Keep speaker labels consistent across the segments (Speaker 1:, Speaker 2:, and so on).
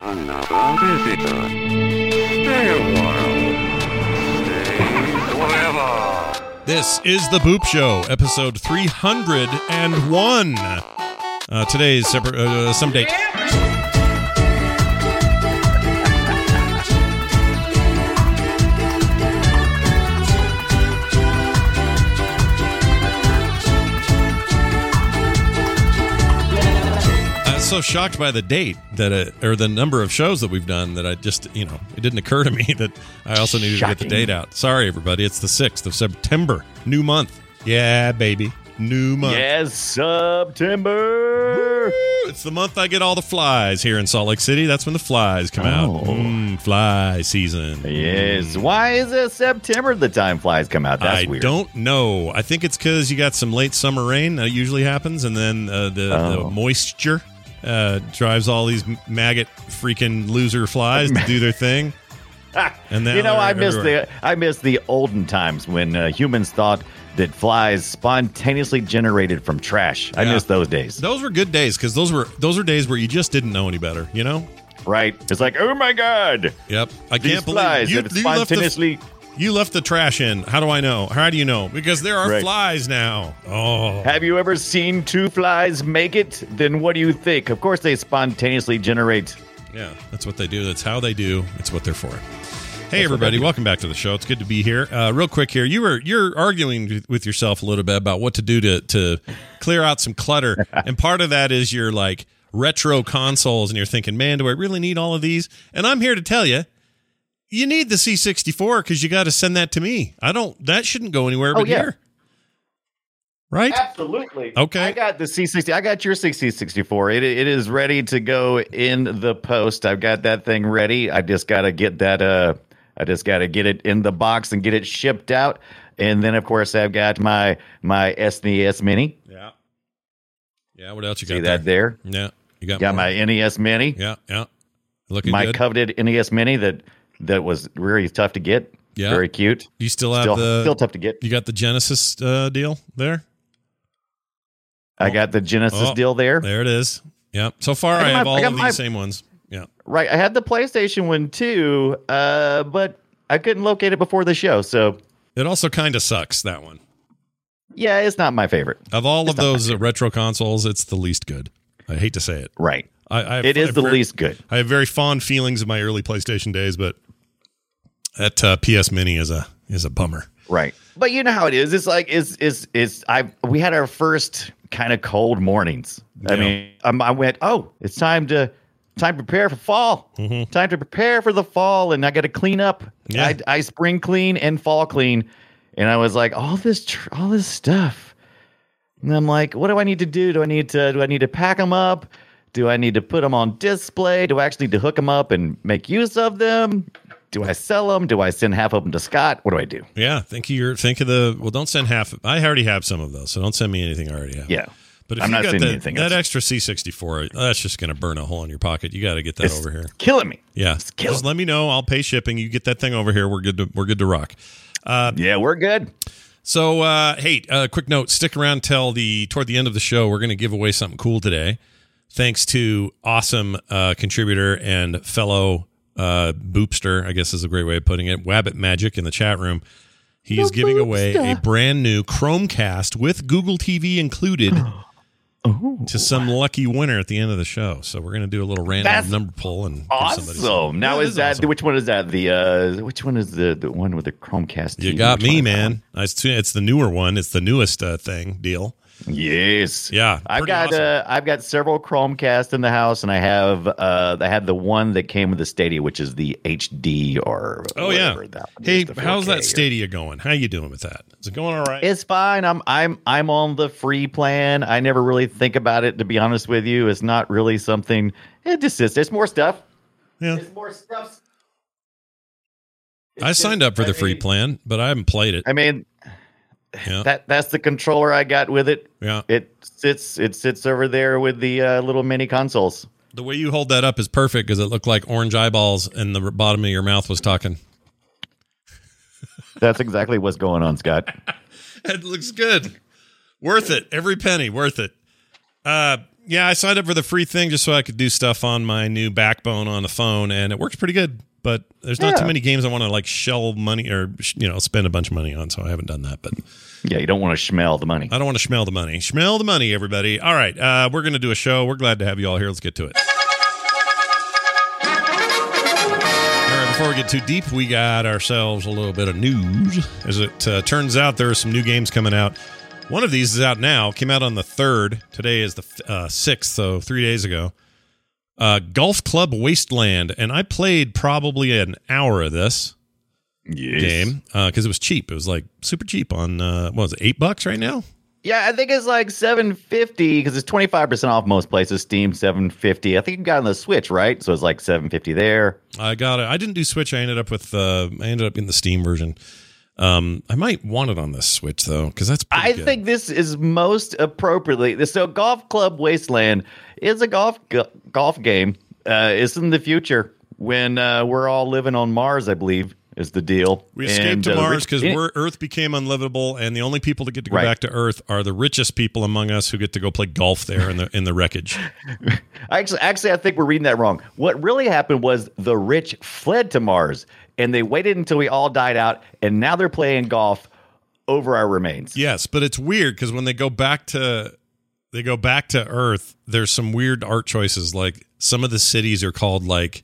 Speaker 1: Another visitor. Stay a while. Stay forever.
Speaker 2: This is the Boop Show, episode 301. Today's some date. So shocked by the date that or the number of shows that we've done that I just, it didn't occur to me that I also needed to get the date out. Sorry, everybody. It's the 6th of September. New month. Yeah, baby. New month.
Speaker 3: Yes, September.
Speaker 2: Woo! It's the month I get all the flies here in Salt Lake City. That's when the flies come out. Fly season.
Speaker 3: Yes. Why is it September the time flies come out? That's weird.
Speaker 2: I don't know. I think it's because you got some late summer rain. That usually happens. And then the moisture drives all these maggot freaking loser flies to do their thing. And
Speaker 3: I miss the olden times when humans thought that flies spontaneously generated from trash. I miss those days.
Speaker 2: Those were good days because those were days where you just didn't know any better,
Speaker 3: Right. It's like, oh my God.
Speaker 2: Yep. I
Speaker 3: These
Speaker 2: can't
Speaker 3: flies
Speaker 2: believe
Speaker 3: that spontaneously.
Speaker 2: You left the trash in. How do I know? How do you know? Because there are flies now. Oh.
Speaker 3: Have you ever seen two flies make it? Then what do you think? Of course they spontaneously generate.
Speaker 2: Yeah, that's what they do. That's how they do. It's what they're for. Hey, everybody. Welcome back to the show. It's good to be here. Real quick here. You're arguing with yourself a little bit about what to do to clear out some clutter. And part of that is your like retro consoles. And you're thinking, man, do I really need all of these? And I'm here to tell you, you need the C64 because you got to send that to me. That shouldn't go anywhere but here. Right?
Speaker 3: Absolutely.
Speaker 2: Okay.
Speaker 3: I got the C60. I got your C64. It is ready to go in the post. I've got that thing ready. I just got to get that. I just got to get it in the box and get it shipped out. And then, of course, I've got my SNES Mini.
Speaker 2: Yeah. Yeah. What else you got?
Speaker 3: See that there?
Speaker 2: Yeah. You got
Speaker 3: my NES Mini.
Speaker 2: Yeah. Yeah. Looking
Speaker 3: my
Speaker 2: good.
Speaker 3: coveted NES Mini that was really tough to get.
Speaker 2: Yeah.
Speaker 3: Very cute.
Speaker 2: You still have
Speaker 3: still tough to get.
Speaker 2: You got the Genesis deal there?
Speaker 3: I got the Genesis deal there.
Speaker 2: There it is. Yeah. So far, I have all of these same ones. Yeah.
Speaker 3: Right. I had the PlayStation one too, but I couldn't locate it before the show. So
Speaker 2: it also kind of sucks, that one.
Speaker 3: Yeah, it's not my favorite.
Speaker 2: Of all of those retro consoles, it's the least good. I hate to say it.
Speaker 3: Right. It is the least good.
Speaker 2: I have very fond feelings of my early PlayStation days, but that PS Mini is a bummer.
Speaker 3: Right. But you know how it is. It's like we had our first kind of cold mornings.
Speaker 2: Yeah.
Speaker 3: I mean, I went, it's time to prepare for fall.
Speaker 2: Mm-hmm.
Speaker 3: Time to prepare for the fall, and I got to clean up.
Speaker 2: Yeah.
Speaker 3: I spring clean and fall clean, and I was like, all this stuff. And I'm like, what do I need to do? Do I need to pack them up? Do I need to put them on display? Do I actually need to hook them up and make use of them? Do I sell them? Do I send half of them to Scott? What do I do?
Speaker 2: Yeah, don't send half. I already have some of those, so don't send me anything I already have.
Speaker 3: Yeah.
Speaker 2: But if
Speaker 3: I'm
Speaker 2: you
Speaker 3: not
Speaker 2: got
Speaker 3: sending anything
Speaker 2: that
Speaker 3: else.
Speaker 2: extra C64, that's just going to burn a hole in your pocket. You got to get that over here.
Speaker 3: Killing me.
Speaker 2: Yeah. Just let me know. I'll pay shipping. You get that thing over here. We're good to rock.
Speaker 3: Yeah, we're good.
Speaker 2: So, hey, quick note. Stick around toward the end of the show. We're going to give away something cool today. Thanks to awesome contributor and fellow boopster, I guess is a great way of putting it, Wabbit Magic in the chat room. He is giving away a brand new Chromecast with Google TV included to some lucky winner at the end of the show. So we're going to do a little random number pull and
Speaker 3: awesome. Now is that
Speaker 2: awesome.
Speaker 3: Which one is that? Which one is the one with the Chromecast?
Speaker 2: You got me, man. It's the newer one. It's the newest deal.
Speaker 3: Yes.
Speaker 2: Yeah.
Speaker 3: I've got several Chromecasts in the house, and I had the one that came with the Stadia, which is the HD or whatever that one
Speaker 2: Hey,
Speaker 3: is,
Speaker 2: how's that Stadia going? How you doing with that? Is it going all right?
Speaker 3: It's fine. I'm on the free plan. I never really think about it, to be honest with you. It's not really something. It just is. There's more stuff.
Speaker 2: Yeah.
Speaker 3: There's more stuff.
Speaker 2: I signed up for the free plan, but I haven't played it.
Speaker 3: I mean,
Speaker 2: yeah.
Speaker 3: That's the controller I got with it.
Speaker 2: Yeah.
Speaker 3: It sits over there with the little mini consoles.
Speaker 2: The way you hold that up is perfect because it looked like orange eyeballs and the bottom of your mouth was talking.
Speaker 3: That's exactly what's going on, Scott.
Speaker 2: It looks good. Worth it. Every penny. Worth it. Yeah, I signed up for the free thing just so I could do stuff on my new Backbone on the phone, and it works pretty good. But there's not too many games I want to like shell money or spend a bunch of money on, so I haven't done that. But
Speaker 3: yeah, you don't want to schmell the money.
Speaker 2: I don't want to schmell the money. Schmell the money, everybody. All right, we're going to do a show. We're glad to have you all here. Let's get to it. All right, before we get too deep, we got ourselves a little bit of news. As it turns out, there are some new games coming out. One of these is out now. Came out on the 3rd. Today is the 6th, so 3 days ago. Golf Club Wasteland, and I played probably an hour of this game because it was cheap. It was like super cheap on what was it, $8 right now?
Speaker 3: Yeah, I think it's like $7.50 because it's 25% off most places. Steam $7.50. I think you got on the Switch, right? So it's like $7.50 there.
Speaker 2: I got it. I didn't do Switch. I ended up in the Steam version. I might want it on the Switch though, because that's pretty good.
Speaker 3: think this is most appropriately. So, Golf Club Wasteland is a golf game. It's in the future when we're all living on Mars, I believe, is the deal.
Speaker 2: We escaped to Mars because Earth became unlivable, and the only people that get to go back to Earth are the richest people among us who get to go play golf there in the wreckage.
Speaker 3: Actually, I think we're reading that wrong. What really happened was the rich fled to Mars, and they waited until we all died out, and now they're playing golf over our remains.
Speaker 2: Yes, but it's weird because when they go back to Earth, there's some weird art choices. Like some of the cities are called like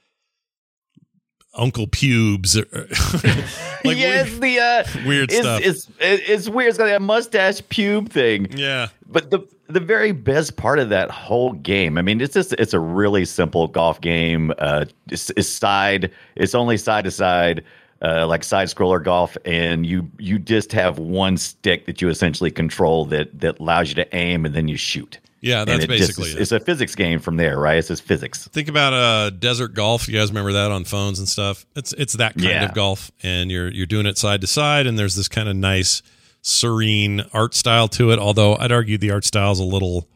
Speaker 2: Uncle Pubes. Like
Speaker 3: yes,
Speaker 2: weird stuff.
Speaker 3: It's weird. It's got that mustache pube thing.
Speaker 2: Yeah.
Speaker 3: But the very best part of that whole game, I mean, it's a really simple golf game. It's only side to side, like side scroller golf, and you just have one stick that you essentially control that allows you to aim and then you shoot.
Speaker 2: Yeah, that's basically it.
Speaker 3: It's a physics game from there, right? It's just physics.
Speaker 2: Think about desert golf. You guys remember that on phones and stuff? It's that kind of golf, and you're doing it side to side, and there's this kind of nice, serene art style to it. Although I'd argue the art style is a little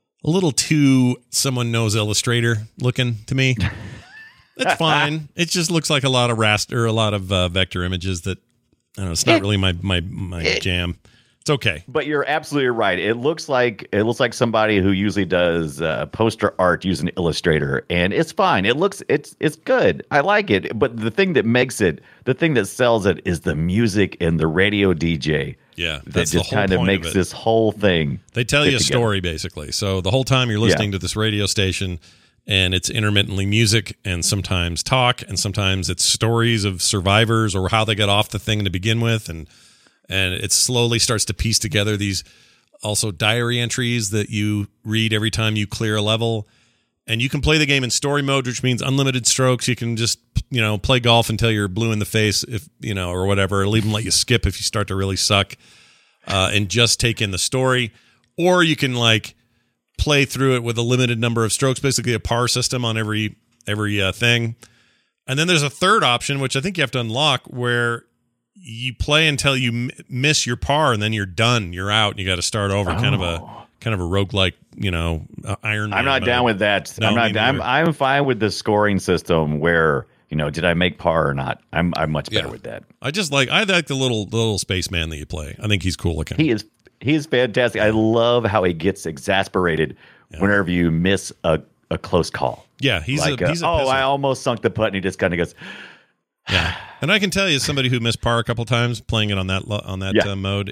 Speaker 2: too someone knows Illustrator looking to me. It's fine. It just looks like a lot of raster, a lot of vector images that I don't know. It's not really my jam. It's okay.
Speaker 3: But you're absolutely right. It looks like somebody who usually does poster art using Illustrator, and it's fine. It's good. I like it. But the thing that sells it is the music and the radio DJ.
Speaker 2: Yeah,
Speaker 3: that just kind of makes this whole thing.
Speaker 2: They tell you a story basically. So the whole time you're listening to this radio station, and it's intermittently music and sometimes talk, and sometimes it's stories of survivors or how they got off the thing to begin with, and it slowly starts to piece together these also diary entries that you read every time you clear a level. And you can play the game in story mode, which means unlimited strokes. You can just, play golf until you're blue in the face, if or whatever. It'll even let you skip if you start to really suck, and just take in the story. Or you can play through it with a limited number of strokes, basically a par system on every thing. And then there's a third option, which I think you have to unlock, where you play until you miss your par, and then you're done. You're out, and you got to start over. Kind of a roguelike, Iron Man.
Speaker 3: I'm not down with that.
Speaker 2: No,
Speaker 3: I'm fine with the scoring system where, did I make par or not? I'm much better with that.
Speaker 2: I like the little spaceman that you play. I think he's cool looking.
Speaker 3: He is fantastic. I love how he gets exasperated whenever you miss a close call.
Speaker 2: Yeah, he's a
Speaker 3: I almost sunk the putt, and he just kind of goes.
Speaker 2: Yeah, and I can tell you, as somebody who missed par a couple times playing it on that mode,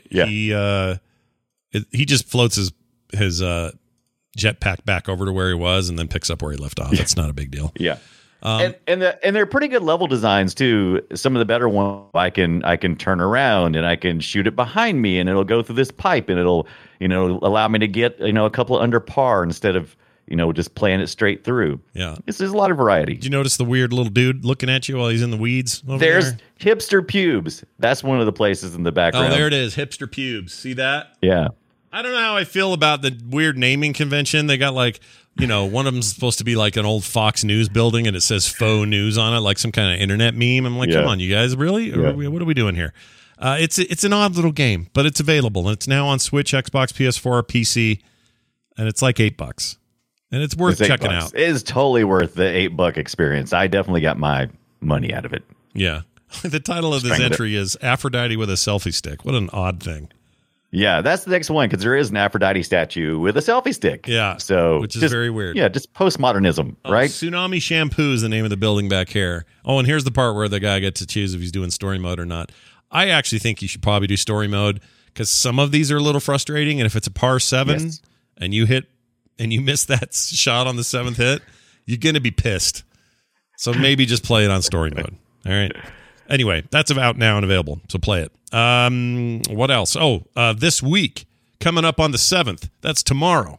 Speaker 2: he just floats his jetpack back over to where he was, and then picks up where he left off. It's not a big deal.
Speaker 3: Yeah, and they're pretty good level designs too. Some of the better ones, I can turn around and I can shoot it behind me, and it'll go through this pipe, and it'll allow me to get a couple under par instead of just playing it straight through.
Speaker 2: Yeah.
Speaker 3: There's a lot of variety.
Speaker 2: Did you notice the weird little dude looking at you while he's in the weeds over
Speaker 3: There's
Speaker 2: there?
Speaker 3: Hipster Pubes. That's one of the places in the background.
Speaker 2: Oh, there it is. Hipster Pubes. See that?
Speaker 3: Yeah.
Speaker 2: I don't know how I feel about the weird naming convention. They got one of them's supposed to be like an old Fox News building, and it says faux news on it, like some kind of internet meme. I'm like, come on, you guys, really? Yeah. What are we doing here? It's an odd little game, but it's available. And it's now on Switch, Xbox, PS4, PC, and it's like $8. And it's worth checking out.
Speaker 3: It is totally worth the $8 experience. I definitely got my money out of it.
Speaker 2: Yeah. The title of this entry is Aphrodite with a selfie stick. What an odd thing.
Speaker 3: Yeah, that's the next one because there is an Aphrodite statue with a selfie stick.
Speaker 2: Yeah,
Speaker 3: so
Speaker 2: which is
Speaker 3: just,
Speaker 2: very weird.
Speaker 3: Yeah, just postmodernism, right?
Speaker 2: Tsunami Shampoo is the name of the building back here. Oh, and here's the part where the guy gets to choose if he's doing story mode or not. I actually think you should probably do story mode because some of these are a little frustrating. And if it's a par 7 and you miss that shot on the 7th hit, you're going to be pissed. So maybe just play it on story mode. All right. Anyway, that's out now and available, so play it. What else? Oh, this week, coming up on the 7th, that's tomorrow.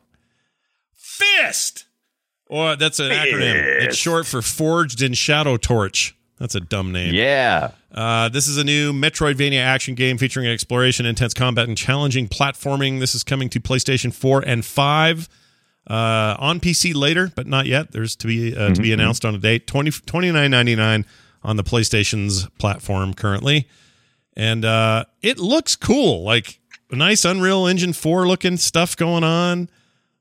Speaker 2: Fist! Or that's an acronym. It's short for Forged in Shadow Torch. That's a dumb name.
Speaker 3: Yeah.
Speaker 2: This is a new Metroidvania action game featuring exploration, intense combat, and challenging platforming. This is coming to PlayStation 4 and 5. On PC later, but not yet. There's to be announced on a date. $29.99 on the PlayStation's platform currently. And it looks cool. Like a nice Unreal Engine 4 looking stuff going on.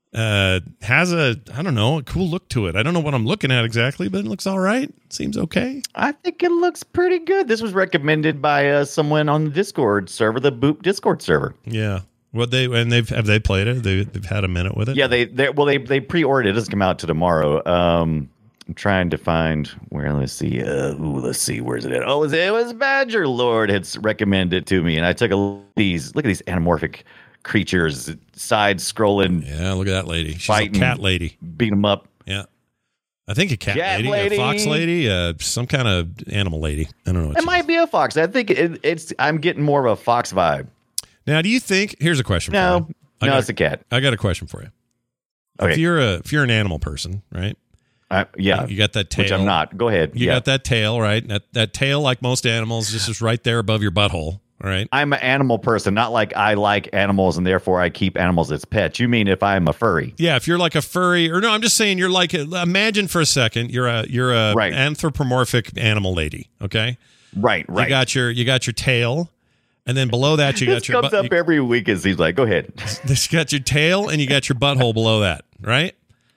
Speaker 2: Has a cool look to it. I don't know what I'm looking at exactly, but it looks all right. Seems okay.
Speaker 3: I think it looks pretty good. This was recommended by someone on the Discord server, the Boop Discord server.
Speaker 2: Yeah. Have they played it? They've had a minute with it.
Speaker 3: Yeah, they pre-ordered it. It doesn't come out to tomorrow. I'm trying to find where. Let's see. Let's see. Where's it at? Oh, it was Badger Lord had recommended it to me, and I took look at these anamorphic creatures, side scrolling.
Speaker 2: Yeah, look at that lady. She's
Speaker 3: fighting,
Speaker 2: a cat lady.
Speaker 3: Beat them up.
Speaker 2: Yeah, I think a cat lady, a fox lady, some kind of animal lady. I don't know.
Speaker 3: It might be a fox. I think it's. I'm getting more of a fox vibe.
Speaker 2: Now, do you think? Here's a question. For you.
Speaker 3: It's a cat.
Speaker 2: I got a question for you.
Speaker 3: Okay.
Speaker 2: If you're an animal person, right?
Speaker 3: Yeah.
Speaker 2: You got that tail.
Speaker 3: Which I'm not. Go ahead.
Speaker 2: You got that tail, right? That tail, like most animals, just is right there above your butthole. All right.
Speaker 3: I'm an animal person, not like I like animals and therefore I keep animals as pets. You mean if I'm a furry?
Speaker 2: Yeah, if you're like a furry, or no, I'm just saying you're like. Imagine for a second you're a
Speaker 3: right.
Speaker 2: anthropomorphic animal lady. Okay.
Speaker 3: Right.
Speaker 2: You got your tail. And then below that, you got your
Speaker 3: comes up every week. It seems like. Go ahead.
Speaker 2: This got your tail, and you got your butthole below that, right?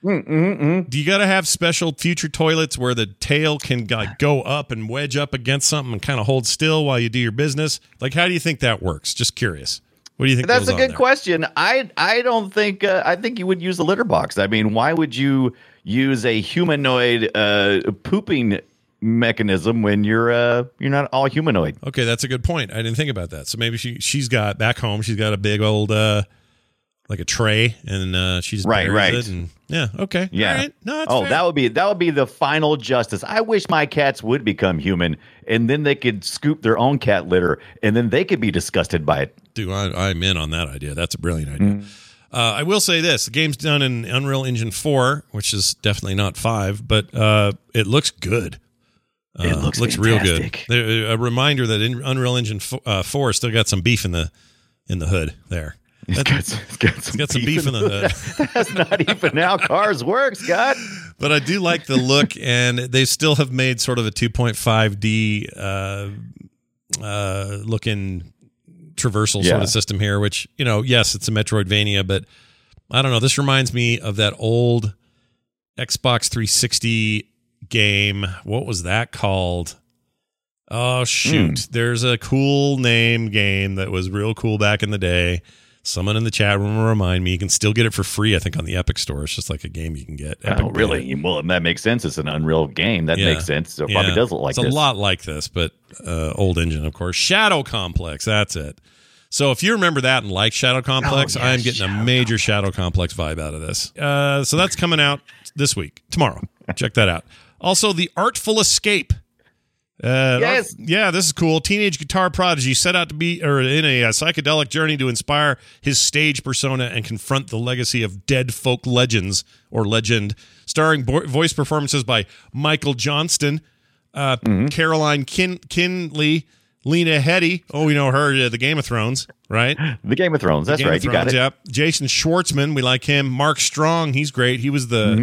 Speaker 2: Do you got to have special future toilets where the tail can go up and wedge up against something and kind of hold still while you do your business? Like, how do you think that works? Just curious. What do you think?
Speaker 3: That's a good question. I don't think. I think you would use a litter box. I mean, why would you use a humanoid pooping mechanism when you're not all humanoid?
Speaker 2: Okay, that's a good point. I didn't think about that. So maybe she's got back home. She's got a big old like a tray, and she just buries it. And, yeah. Okay.
Speaker 3: Yeah.
Speaker 2: All right. No,
Speaker 3: fair. that would be the final justice. I wish my cats would become human, and then they could scoop their own cat litter, and then they could be disgusted by it.
Speaker 2: Dude, I'm in on that idea. That's a brilliant idea. I will say this: the game's done in Unreal Engine 4, which is definitely not 5, but it looks good.
Speaker 3: It looks
Speaker 2: real good. A reminder that Unreal Engine 4 still got some beef in the hood there.
Speaker 3: It's got some
Speaker 2: beef in the hood.
Speaker 3: That's not even how cars work, Scott.
Speaker 2: But I do like the look, and they still have made sort of a 2.5D looking traversal sort of system here, which, yes, it's a Metroidvania, but I don't know. This reminds me of that old Xbox 360 game. What was that called? Oh, shoot. There's a cool name game that was real cool back in the day. Someone in the chat room will remind me. You can still get it for free, I think, on the Epic Store. It's just like a game you can get.
Speaker 3: Oh, really? Well, that makes sense. It's an Unreal game. That makes sense. So it probably does look like this.
Speaker 2: It's a lot like this, but old engine, of course. Shadow Complex. That's it. So if you remember that and like Shadow Complex, I am getting a major Shadow Complex vibe out of this. So that's coming out this week, tomorrow. Check that out. Also, The Artful Escape.
Speaker 3: Yes.
Speaker 2: Yeah, this is cool. Teenage guitar prodigy set out to be in a psychedelic journey to inspire his stage persona and confront the legacy of dead folk legend, starring voice performances by Michael Johnston, Caroline Kinley, Lena Headey. Oh, we know her, the Game of Thrones, right?
Speaker 3: The Game of Thrones. That's right. You got it.
Speaker 2: Yep. Jason Schwartzman, we like him. Mark Strong, he's great. He was the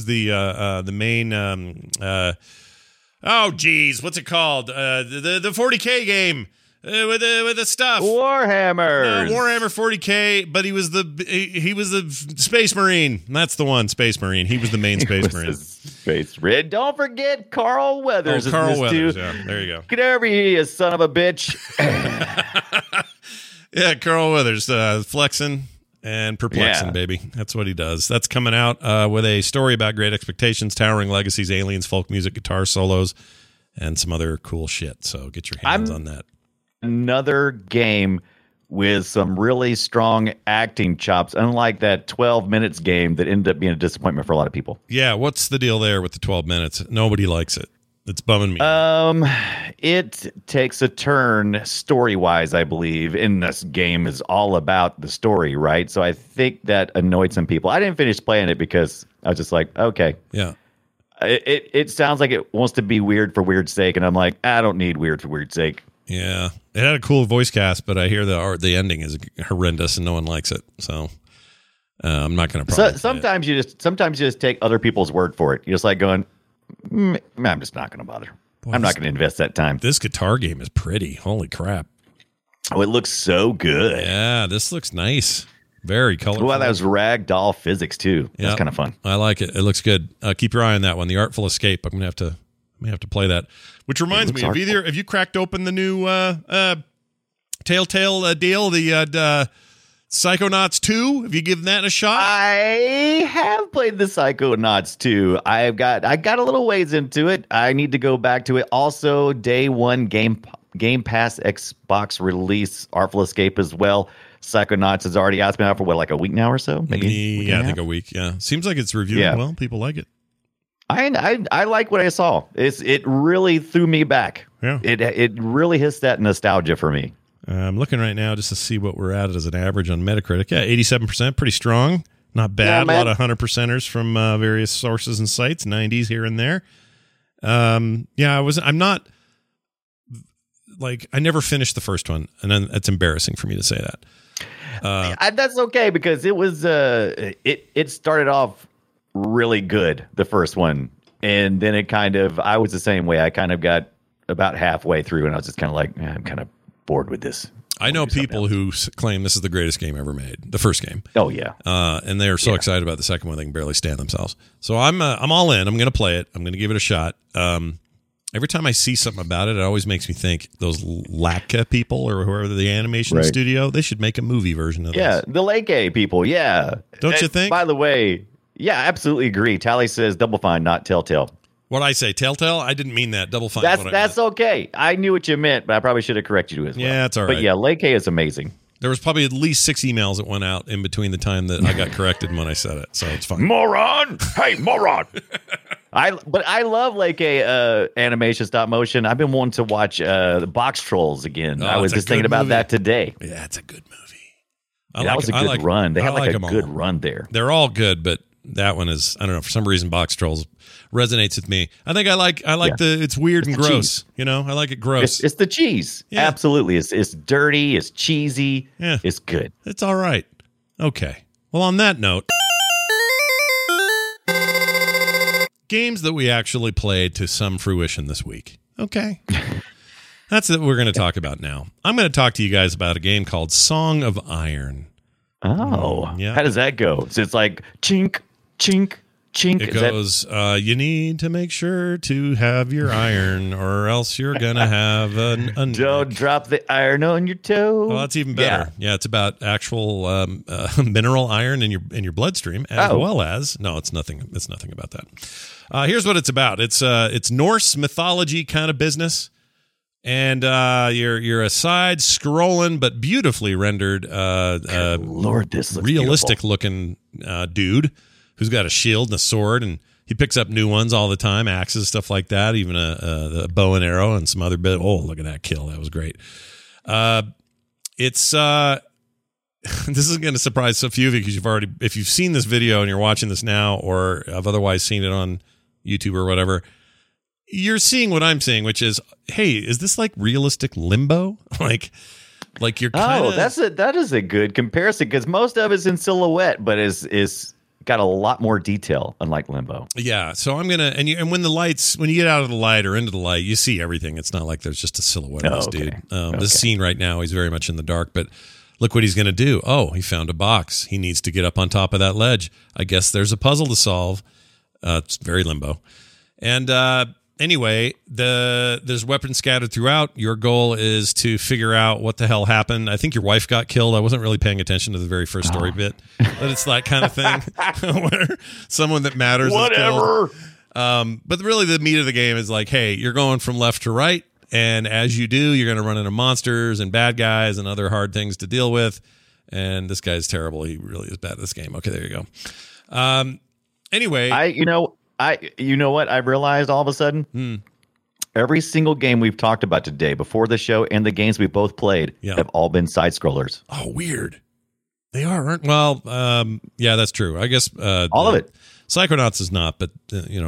Speaker 2: main. Oh, geez, what's it called? The 40K game with the stuff.
Speaker 3: Warhammer.
Speaker 2: Warhammer 40K, but he was the Space Marine. That's the one, Space Marine. He was the main Space Marine.
Speaker 3: Space Marine. Don't forget Carl Weathers.
Speaker 2: Oh, Carl Weathers. Yeah, there you go.
Speaker 3: Get over here, you son of a bitch.
Speaker 2: Yeah, Carl Weathers, flexing and perplexing,
Speaker 3: Yeah.
Speaker 2: baby. That's what he does. That's coming out with a story about great expectations, towering legacies, aliens, folk music, guitar solos, and some other cool shit. So get your hands on that.
Speaker 3: Another game with some really strong acting chops, unlike that 12 minutes game that ended up being a disappointment for a lot of people.
Speaker 2: Yeah, what's the deal there with the 12 minutes? Nobody likes it. It's bumming me.
Speaker 3: It takes a turn story-wise, I believe, and this game is all about the story, right? So I think that annoyed some people. I didn't finish playing it because I was just like, okay.
Speaker 2: Yeah.
Speaker 3: It sounds like it wants to be weird for weird's sake, and I'm like, I don't need weird for weird's sake.
Speaker 2: Yeah. It had a cool voice cast, but I hear the ending is horrendous and no one likes it. So I'm not going to probably
Speaker 3: sometimes you just take other people's word for it. You're just like going, I'm just not going to bother.
Speaker 2: Boy,
Speaker 3: I'm not going to invest that time.
Speaker 2: This guitar game is pretty. Holy crap.
Speaker 3: Oh, it looks so good.
Speaker 2: Yeah, this looks nice. Very colorful.
Speaker 3: Well, that was ragdoll physics too. That's
Speaker 2: Yeah.
Speaker 3: kind of fun.
Speaker 2: I like it. It looks good. Keep your eye on that one. The Artful Escape. I'm gonna have to play that. Which reminds me, have you cracked open the new Telltale deal, the Psychonauts 2? Have you given that a shot?
Speaker 3: I have played the Psychonauts 2. I got a little ways into it. I need to go back to it. Also, day one Game Pass Xbox release, Artful Escape as well. Psychonauts has already asked me out for what, like a week now or so? Maybe.
Speaker 2: Yeah, I think a week. Yeah, seems like it's reviewing well. People like it.
Speaker 3: I like what I saw. It really threw me back.
Speaker 2: Yeah,
Speaker 3: it really hits that nostalgia for me.
Speaker 2: I'm looking right now just to see what we're at as an average on Metacritic. Yeah, 87%, pretty strong. Not bad.
Speaker 3: Yeah,
Speaker 2: a lot of 100%ers from various sources and sites. 90s here and there. I'm not like I never finished the first one, and then it's embarrassing for me to say that.
Speaker 3: That's okay because it was it started off really good, the first one, and then I was the same way. I kind of got about halfway through and I was just kind of like, I'm kind of bored with this.
Speaker 2: I know people who claim this is the greatest game ever made, the first game.
Speaker 3: Oh yeah.
Speaker 2: And they are so excited about the second one they can barely stand themselves. So I'm all in. I'm going to play it. I'm going to give it a shot. Every time I see something about it, it always makes me think those Latka people or whoever the animation studio, they should make a movie version of this.
Speaker 3: Yeah, the Lake A people, yeah.
Speaker 2: Don't you think?
Speaker 3: By the way, yeah, absolutely agree. Tally says Double Fine, not Telltale.
Speaker 2: What'd I say? Telltale? I didn't mean that. Double Fine.
Speaker 3: That's okay. I knew what you meant, but I probably should have corrected you as well.
Speaker 2: Yeah, it's all right.
Speaker 3: But yeah, Lake A is amazing.
Speaker 2: There was probably at least 6 emails that went out in between the time that I got corrected and when I said it, so it's fine.
Speaker 3: Moron! Hey, moron! But I love Lake A animation stop motion. I've been wanting to watch the Box Trolls again. I was just thinking about that today.
Speaker 2: Yeah, it's a good movie.
Speaker 3: That was a good run. They had like a good run there.
Speaker 2: They're all good, but that one is, I don't know, for some reason Box Trolls resonates with me. I think I like it's weird and gross.
Speaker 3: Cheese.
Speaker 2: You know, I like it gross.
Speaker 3: It's the cheese. Yeah. Absolutely. It's dirty, it's cheesy.
Speaker 2: Yeah.
Speaker 3: It's good.
Speaker 2: It's all right. Okay. Well, on that note, games that we actually played to some fruition this week. Okay. That's what we're going to talk about now. I'm going to talk to you guys about a game called Song of Iron.
Speaker 3: Oh.
Speaker 2: Yeah.
Speaker 3: How does that go? So it's like chink, chink, chink.
Speaker 2: It goes, you need to make sure to have your iron or else you're going to have an
Speaker 3: don't drop the iron on your toe.
Speaker 2: Well, that's even better. Yeah, it's about actual mineral iron in your bloodstream as well as it's nothing about that. Here's what it's about. It's Norse mythology kind of business. And you're a side scrolling but beautifully rendered
Speaker 3: Lord, this looks
Speaker 2: realistic
Speaker 3: beautiful.
Speaker 2: looking dude who's got a shield and a sword, and he picks up new ones all the time, axes, stuff like that, even a bow and arrow and some other bit. Oh, look at that kill. That was great. It's this is going to surprise a few of you because if you've seen this video and you're watching this now or have otherwise seen it on YouTube or whatever, you're seeing what I'm seeing, which is, hey, is this like realistic Limbo? like you're kind of...
Speaker 3: that is a good comparison because most of it's in silhouette, but is got a lot more detail, unlike Limbo.
Speaker 2: Yeah, so I'm gonna and when you get out of the light or into the light, you see everything. It's not like there's just a silhouette of this dude. This scene right now, he's very much in the dark, but look what he's gonna do. Oh, he found a box. He needs to get up on top of that ledge. I guess there's a puzzle to solve. It's very Limbo, and Anyway, there's weapons scattered throughout. Your goal is to figure out what the hell happened. I think your wife got killed. I wasn't really paying attention to the very first story bit, but it's that kind of thing where someone that matters is killed. But really the meat of the game is like, hey, you're going from left to right, and as you do, you're going to run into monsters and bad guys and other hard things to deal with. And this guy's terrible. He really is bad at this game. Okay, there you go. Anyway,
Speaker 3: you know what I've realized all of a sudden? Every single game we've talked about today before the show and the games we both played have all been side scrollers.
Speaker 2: Oh, weird. They aren't. Well, yeah, that's true. I guess
Speaker 3: all of it.
Speaker 2: Psychonauts is not, but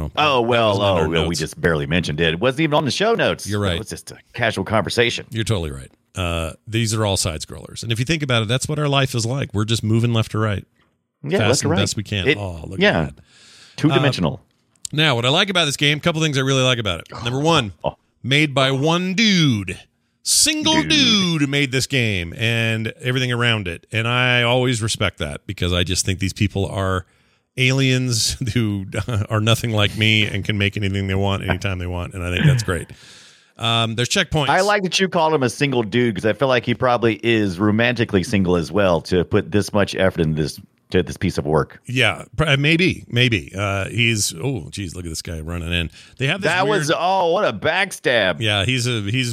Speaker 3: we just barely mentioned it. It wasn't even on the show notes.
Speaker 2: You're right.
Speaker 3: It was just a casual conversation.
Speaker 2: You're totally right. These are all side scrollers, and if you think about it, that's what our life is like. We're just moving left to right, fast and best we can. Look at that.
Speaker 3: 2-dimensional.
Speaker 2: Now, what I like about this game, a couple things I really like about it. Number one, made by one dude. Single dude made this game and everything around it. And I always respect that because I just think these people are aliens who are nothing like me and can make anything they want anytime they want. And I think that's great. There's checkpoints. I
Speaker 3: like that you called him a single dude because I feel like he probably is romantically single as well to put this much effort in this piece of work.
Speaker 2: Yeah, maybe. He's look at this guy running in. They have this
Speaker 3: what a backstab.
Speaker 2: Yeah, he's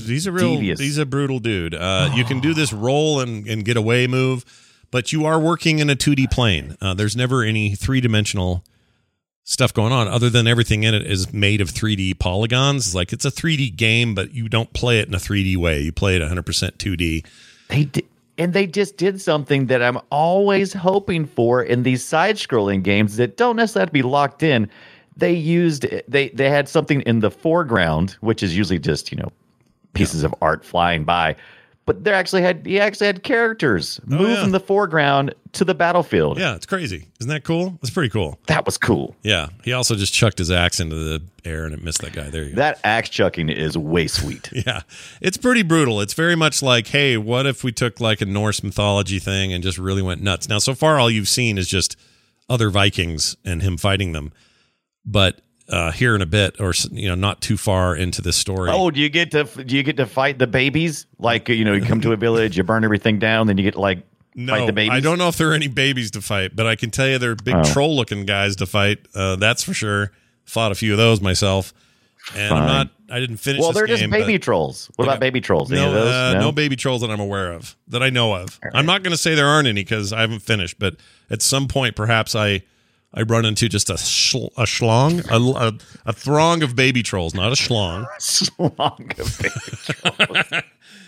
Speaker 2: a brutal dude. You can do this roll and get away move, but you are working in a 2D plane. There's never any 3-dimensional stuff going on other than everything in it is made of 3D polygons. It's like it's a 3D game, but you don't play it in a 3D way. You play it 100% 2D.
Speaker 3: They just did something that I'm always hoping for in these side-scrolling games that don't necessarily have to be locked in. They had something in the foreground, which is usually just pieces of art flying by, but he actually had characters move from the foreground to the battlefield.
Speaker 2: Yeah, it's crazy. Isn't that cool? It's pretty cool.
Speaker 3: That was cool.
Speaker 2: Yeah, he also just chucked his axe into the air and it missed that guy. There you go.
Speaker 3: That axe chucking is way sweet.
Speaker 2: Yeah, it's pretty brutal. It's very much like, hey, what if we took like a Norse mythology thing and just really went nuts? Now, so far, all you've seen is just other Vikings and him fighting them. But here in a bit, or not too far into this story.
Speaker 3: Oh, do you get to fight the babies? Like you come to a village, you burn everything down, then you get to fight the babies.
Speaker 2: I don't know if there are any babies to fight, but I can tell you there are big troll-looking guys to fight. That's for sure. Fought a few of those myself, and I didn't finish.
Speaker 3: Well,
Speaker 2: this
Speaker 3: they're
Speaker 2: game,
Speaker 3: just baby trolls. What about baby trolls? Any of those?
Speaker 2: No baby trolls that I'm aware of, that I know of. Right. I'm not going to say there aren't any because I haven't finished, but at some point, perhaps I run into just a schlong, a throng of baby trolls, not a schlong.
Speaker 3: Slong of baby trolls.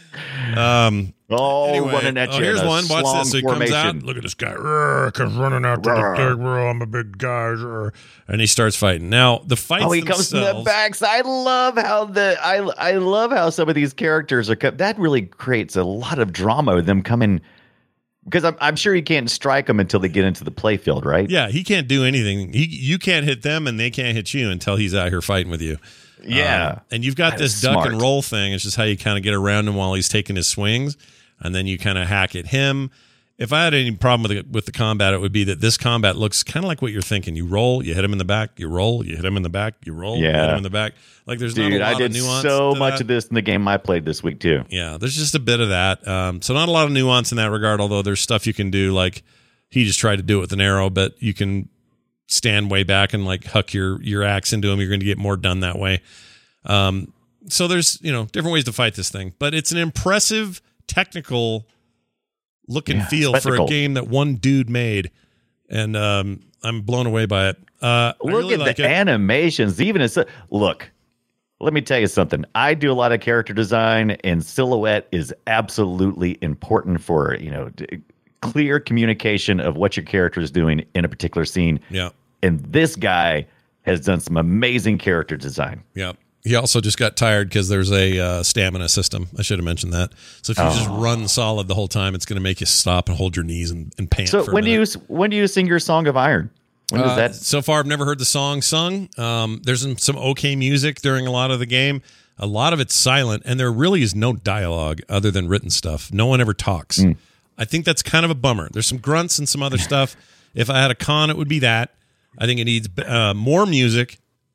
Speaker 3: Anyway,
Speaker 2: running at you. Here's one. Watch this. So he comes out. Look at this guy. Comes running out to the thing. I'm a big guy. And he starts fighting. Now the fights.
Speaker 3: He comes from the backs. I love how I love how some of these characters are. That really creates a lot of drama with them coming. Because I'm sure he can't strike them until they get into the playfield, right?
Speaker 2: Yeah, he can't do anything. You can't hit them, and they can't hit you until he's out here fighting with you.
Speaker 3: Yeah.
Speaker 2: And you've got this duck and roll thing. It's just how you kind of get around him while he's taking his swings, and then you kind of hack at him. If I had any problem with the combat, it would be that this combat looks kind of like what you're thinking. You roll, you hit him in the back, you roll, you hit him in the back, you roll, you hit him in the back. Like there's not a lot of nuance.
Speaker 3: I did so much of this in the game I played this week too.
Speaker 2: Yeah, there's just a bit of that. So not a lot of nuance in that regard, although there's stuff you can do. Like he just tried to do it with an arrow, but you can stand way back and like huck your axe into him. You're going to get more done that way. So there's, different ways to fight this thing, but it's an impressive technical look and feel for a game that one dude made. And, I'm blown away by it.
Speaker 3: Look at the animations. Look, let me tell you something. I do a lot of character design, and silhouette is absolutely important for, clear communication of what your character is doing in a particular scene.
Speaker 2: Yeah.
Speaker 3: And this guy has done some amazing character design.
Speaker 2: Yeah. He also just got tired because there's a stamina system. I should have mentioned that. So if you just run solid the whole time, it's going to make you stop and hold your knees and pant.
Speaker 3: So
Speaker 2: when do
Speaker 3: you sing your Song of Iron? When does that?
Speaker 2: So far, I've never heard the song sung. There's some okay music during a lot of the game. A lot of it's silent, and there really is no dialogue other than written stuff. No one ever talks. I think that's kind of a bummer. There's some grunts and some other stuff. If I had a con, it would be that. I think it needs more music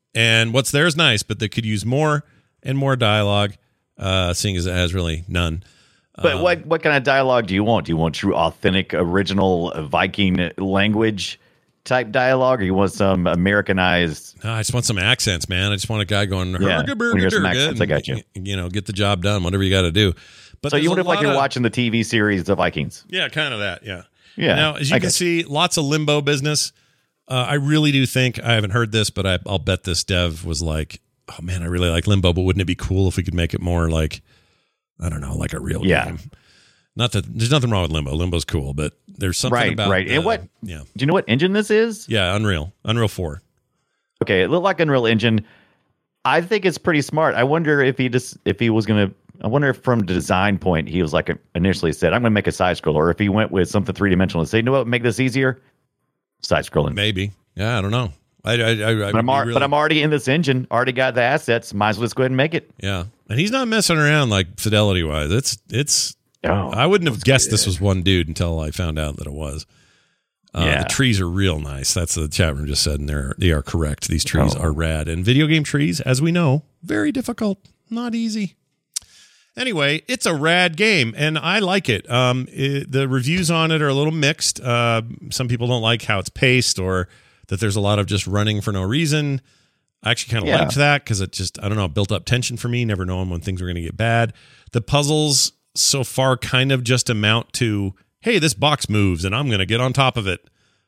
Speaker 2: And what's there is nice, but they could use more and more dialogue, seeing as it has really none.
Speaker 3: But what kind of dialogue do you want? Do you want true, authentic, original Viking language type dialogue, or you want some Americanized?
Speaker 2: No, I just want some accents, man. I just want a guy going,
Speaker 3: Yeah, when you hear some accents, I got you.
Speaker 2: Get the job done, whatever you got to do. But
Speaker 3: So you wonder if like you're watching the TV series The Vikings.
Speaker 2: Yeah, kind of that, yeah.
Speaker 3: Yeah.
Speaker 2: Now, as you can see, lots of limbo business. I really do think, I haven't heard this, but I'll bet this dev was like, oh man, I really like Limbo, but wouldn't it be cool if we could make it more like, I don't know, like a real game? Not that there's nothing wrong with Limbo. Limbo's cool, but there's something about
Speaker 3: And what?
Speaker 2: Yeah.
Speaker 3: Do you know what engine this is?
Speaker 2: Yeah, Unreal 4.
Speaker 3: Okay, it looked like Unreal Engine. I think it's pretty smart. I wonder if he was gonna. I wonder if from the design point he was like initially said, I'm gonna make a side scroller, or if he went with something 3-dimensional and say, you know what, would make this easier? Side scrolling.
Speaker 2: Maybe. Yeah, I don't know.
Speaker 3: But I'm already in this engine. Already got the assets. Might as well just go ahead and make it.
Speaker 2: Yeah, and he's not messing around like fidelity wise. It's. I wouldn't have guessed this was one dude until I found out that it was. The trees are real nice. That's what the chat room just said, and they are correct. These trees are rad. And video game trees, as we know, very difficult, not easy. Anyway, it's a rad game, and I like it. The reviews on it are a little mixed. Some people don't like how it's paced, or that there's a lot of just running for no reason. I actually kind of liked that because it just, I don't know, built up tension for me, never knowing when things were going to get bad. The puzzles so far kind of just amount to, hey, this box moves and I'm going to get on top of it.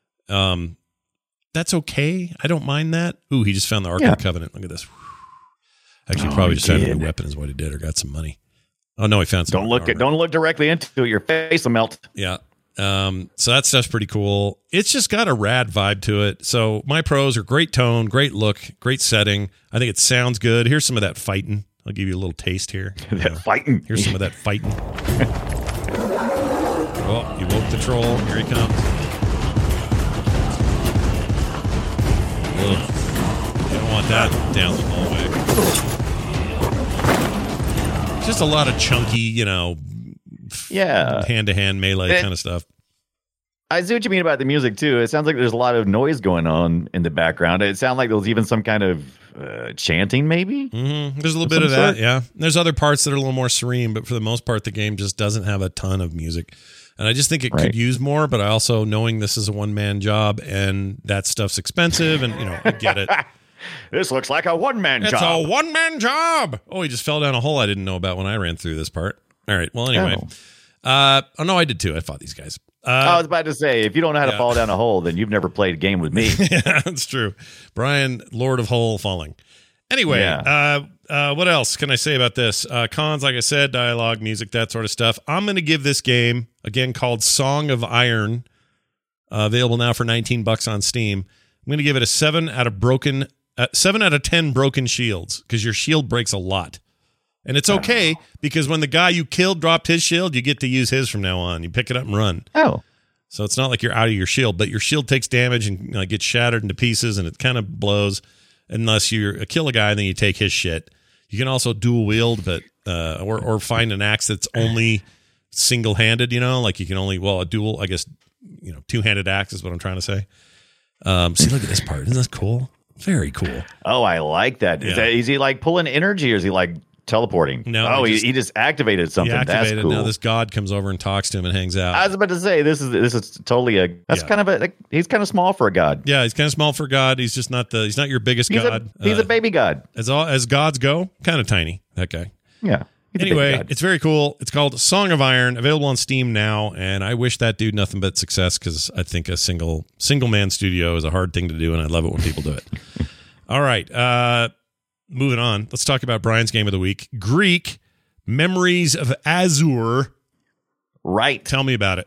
Speaker 2: That's okay. I don't mind that. Ooh, he just found the Ark of the Covenant. Look at this. Actually, probably just found a new weapon is what he did, or got some money. Oh no, he found some.
Speaker 3: Don't look directly into it. Your face will melt.
Speaker 2: Yeah. So that stuff's pretty cool. It's just got a rad vibe to it. So my pros are great tone, great look, great setting. I think it sounds good. Here's some of that fighting. I'll give you a little taste here.
Speaker 3: Fighting.
Speaker 2: Here's some of that fighting. Oh, you woke the troll. Here he comes. Ugh. You don't want that down the hallway. Just a lot of chunky, hand-to-hand melee kind of stuff.
Speaker 3: I see what you mean about the music, too. It sounds like there's a lot of noise going on in the background. It sounds like there's even some kind of chanting, maybe?
Speaker 2: Mm-hmm. There's a little bit of that, yeah. There's other parts that are a little more serene, but for the most part, the game just doesn't have a ton of music. And I just think it could use more, but I also, knowing this is a one-man job and that stuff's expensive, and, I get it.
Speaker 3: This looks like a one-man job.
Speaker 2: It's a one-man job. Oh, he just fell down a hole I didn't know about when I ran through this part. All right, well, anyway. Oh, no, I did too. I fought these guys.
Speaker 3: I was about to say, if you don't know how to fall down a hole, then you've never played a game with me.
Speaker 2: Yeah, that's true. Brian, Lord of Hole Falling. Anyway, what else can I say about this? Cons, like I said, dialogue, music, that sort of stuff. I'm going to give this game, again, called Song of Iron, available now for $19 on Steam. I'm going to give it a 7 out of 10 broken shields, because your shield breaks a lot. And it's okay, because when the guy you killed dropped his shield, you get to use his from now on. You pick it up and run.
Speaker 3: Oh.
Speaker 2: So it's not like you're out of your shield, but your shield takes damage and gets shattered into pieces, and it kind of blows unless you kill a guy and then you take his shit. You can also dual wield, but or find an axe that's only single-handed, like you can only, a dual, I guess, two-handed axe is what I'm trying to say. See, look at this part. Isn't this cool? Very cool.
Speaker 3: Oh, I like that.
Speaker 2: Yeah.
Speaker 3: Is he like pulling energy, or is he like teleporting?
Speaker 2: No.
Speaker 3: He just activated something. That's cool.
Speaker 2: Now this god comes over and talks to him and hangs out.
Speaker 3: I was about to say this is totally kind of he's kind of small for a god.
Speaker 2: Yeah, he's kind of small for a god. He's just not he's not your biggest god.
Speaker 3: He's a baby god.
Speaker 2: As gods go, kind of tiny. That guy.
Speaker 3: Yeah.
Speaker 2: Anyway, it's very cool. It's called Song of Iron, available on Steam now, and I wish that dude nothing but success, because I think a single man studio is a hard thing to do, and I love it when people do it. All right, moving on. Let's talk about Brian's game of the week, Greek Memories of Azure.
Speaker 3: Right.
Speaker 2: Tell me about it.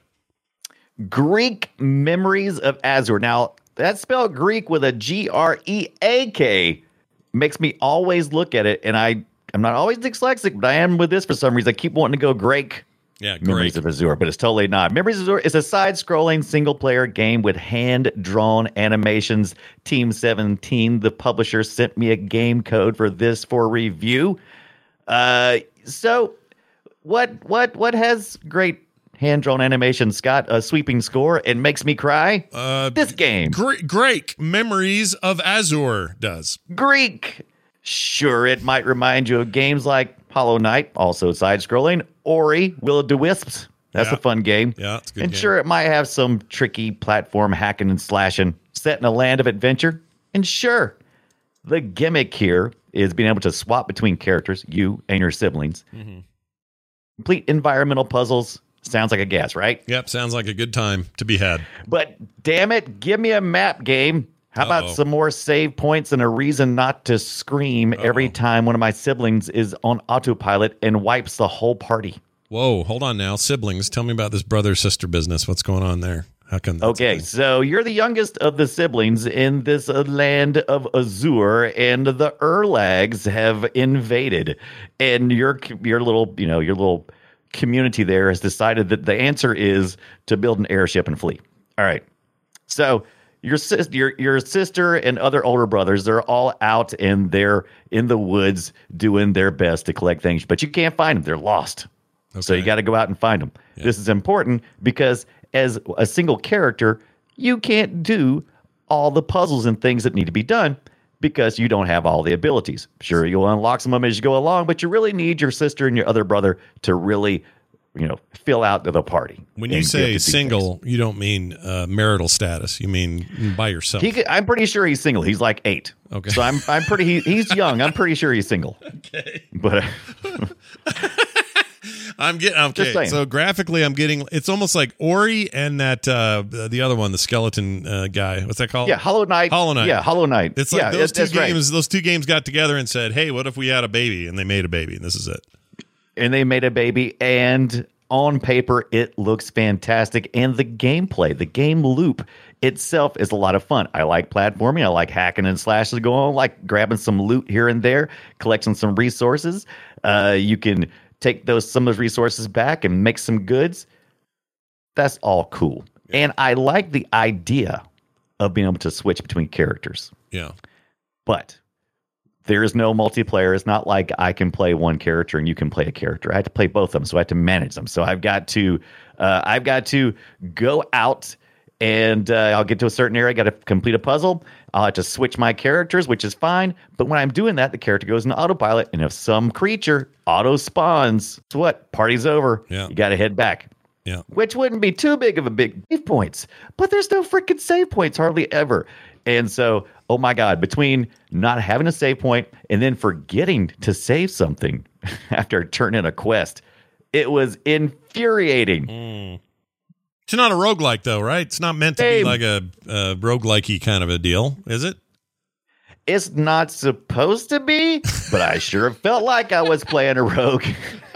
Speaker 3: Greek Memories of Azure. Now, that's spelled Greek with a Greak. Makes me always look at it, and I'm not always dyslexic, but I am with this for some reason. I keep wanting to go Greek.
Speaker 2: Yeah,
Speaker 3: Memories of Azure, but it's totally not. Memories of Azure is a side-scrolling single-player game with hand-drawn animations. Team 17, the publisher, sent me a game code for this for review. So what has great hand-drawn animations got a sweeping score and makes me cry? This game.
Speaker 2: Great Memories of Azure does.
Speaker 3: Greek. Sure, it might remind you of games like Hollow Knight, also side-scrolling, Ori, Will-O-The-Wisps. That's a fun game.
Speaker 2: Yeah, it's a good
Speaker 3: and
Speaker 2: game.
Speaker 3: sure, it might have some tricky platform hacking and slashing set in a land of adventure. And sure, the gimmick here is being able to swap between characters, you and your siblings.
Speaker 2: Mm-hmm.
Speaker 3: Complete environmental puzzles. Sounds like a gas, right?
Speaker 2: Yep, sounds like a good time to be had.
Speaker 3: But damn it, give me a map game. How about some more save points and a reason not to scream every time one of my siblings is on autopilot and wipes the whole party?
Speaker 2: Whoa, hold on now. Siblings, tell me about this brother-sister business. What's going on there? How come that's
Speaker 3: Okay, so you're the youngest of the siblings in this land of Azure, and the Erlags have invaded. And your little community there has decided that the answer is to build an airship and flee. All right. So your sister and other older brothers, they're all out and they're in the woods doing their best to collect things, but you can't find them. They're lost. Okay. So you got to go out and find them. Yeah. This is important because as a single character, you can't do all the puzzles and things that need to be done because you don't have all the abilities. Sure, you'll unlock some of them as you go along, but you really need your sister and your other brother to really, fill out the party.
Speaker 2: When you say single, you don't mean marital status. You mean by yourself.
Speaker 3: I'm pretty sure he's single. He's like 8.
Speaker 2: Okay.
Speaker 3: So he's young. I'm pretty sure he's single.
Speaker 2: Okay.
Speaker 3: But
Speaker 2: I'm getting okay. So graphically, I'm getting. It's almost like Ori and that the other one, the skeleton guy. What's that called?
Speaker 3: Yeah, Hollow Knight.
Speaker 2: Hollow Knight.
Speaker 3: Yeah, Hollow Knight.
Speaker 2: It's like those two games.
Speaker 3: Right.
Speaker 2: Those two games got together and said, "Hey, what if we had a baby?" And they made a baby, and this is it.
Speaker 3: And they made a baby, and on paper, it looks fantastic. And the gameplay, the game loop itself is a lot of fun. I like platforming. I like hacking and slashing going on. I like grabbing some loot here and there, collecting some resources. You can take some of those resources back and make some goods. That's all cool. Yeah. And I like the idea of being able to switch between characters.
Speaker 2: Yeah.
Speaker 3: But there is no multiplayer. It's not like I can play one character and you can play a character. I have to play both of them, so I have to manage them. So I've got to go out and I'll get to a certain area. I got to complete a puzzle. I'll have to switch my characters, which is fine. But when I'm doing that, the character goes into autopilot. And if some creature auto spawns, guess what? Party's over.
Speaker 2: Yeah.
Speaker 3: You got to head back.
Speaker 2: Yeah.
Speaker 3: Which wouldn't be too big of a big save points. But there's no freaking save points hardly ever. And so, oh my God, between not having a save point and then forgetting to save something after turning in a quest, it was infuriating.
Speaker 2: It's not a roguelike, though, right? It's not meant to be like a roguelike-y kind of a deal, is it?
Speaker 3: It's not supposed to be, but I sure felt like I was playing a rogue.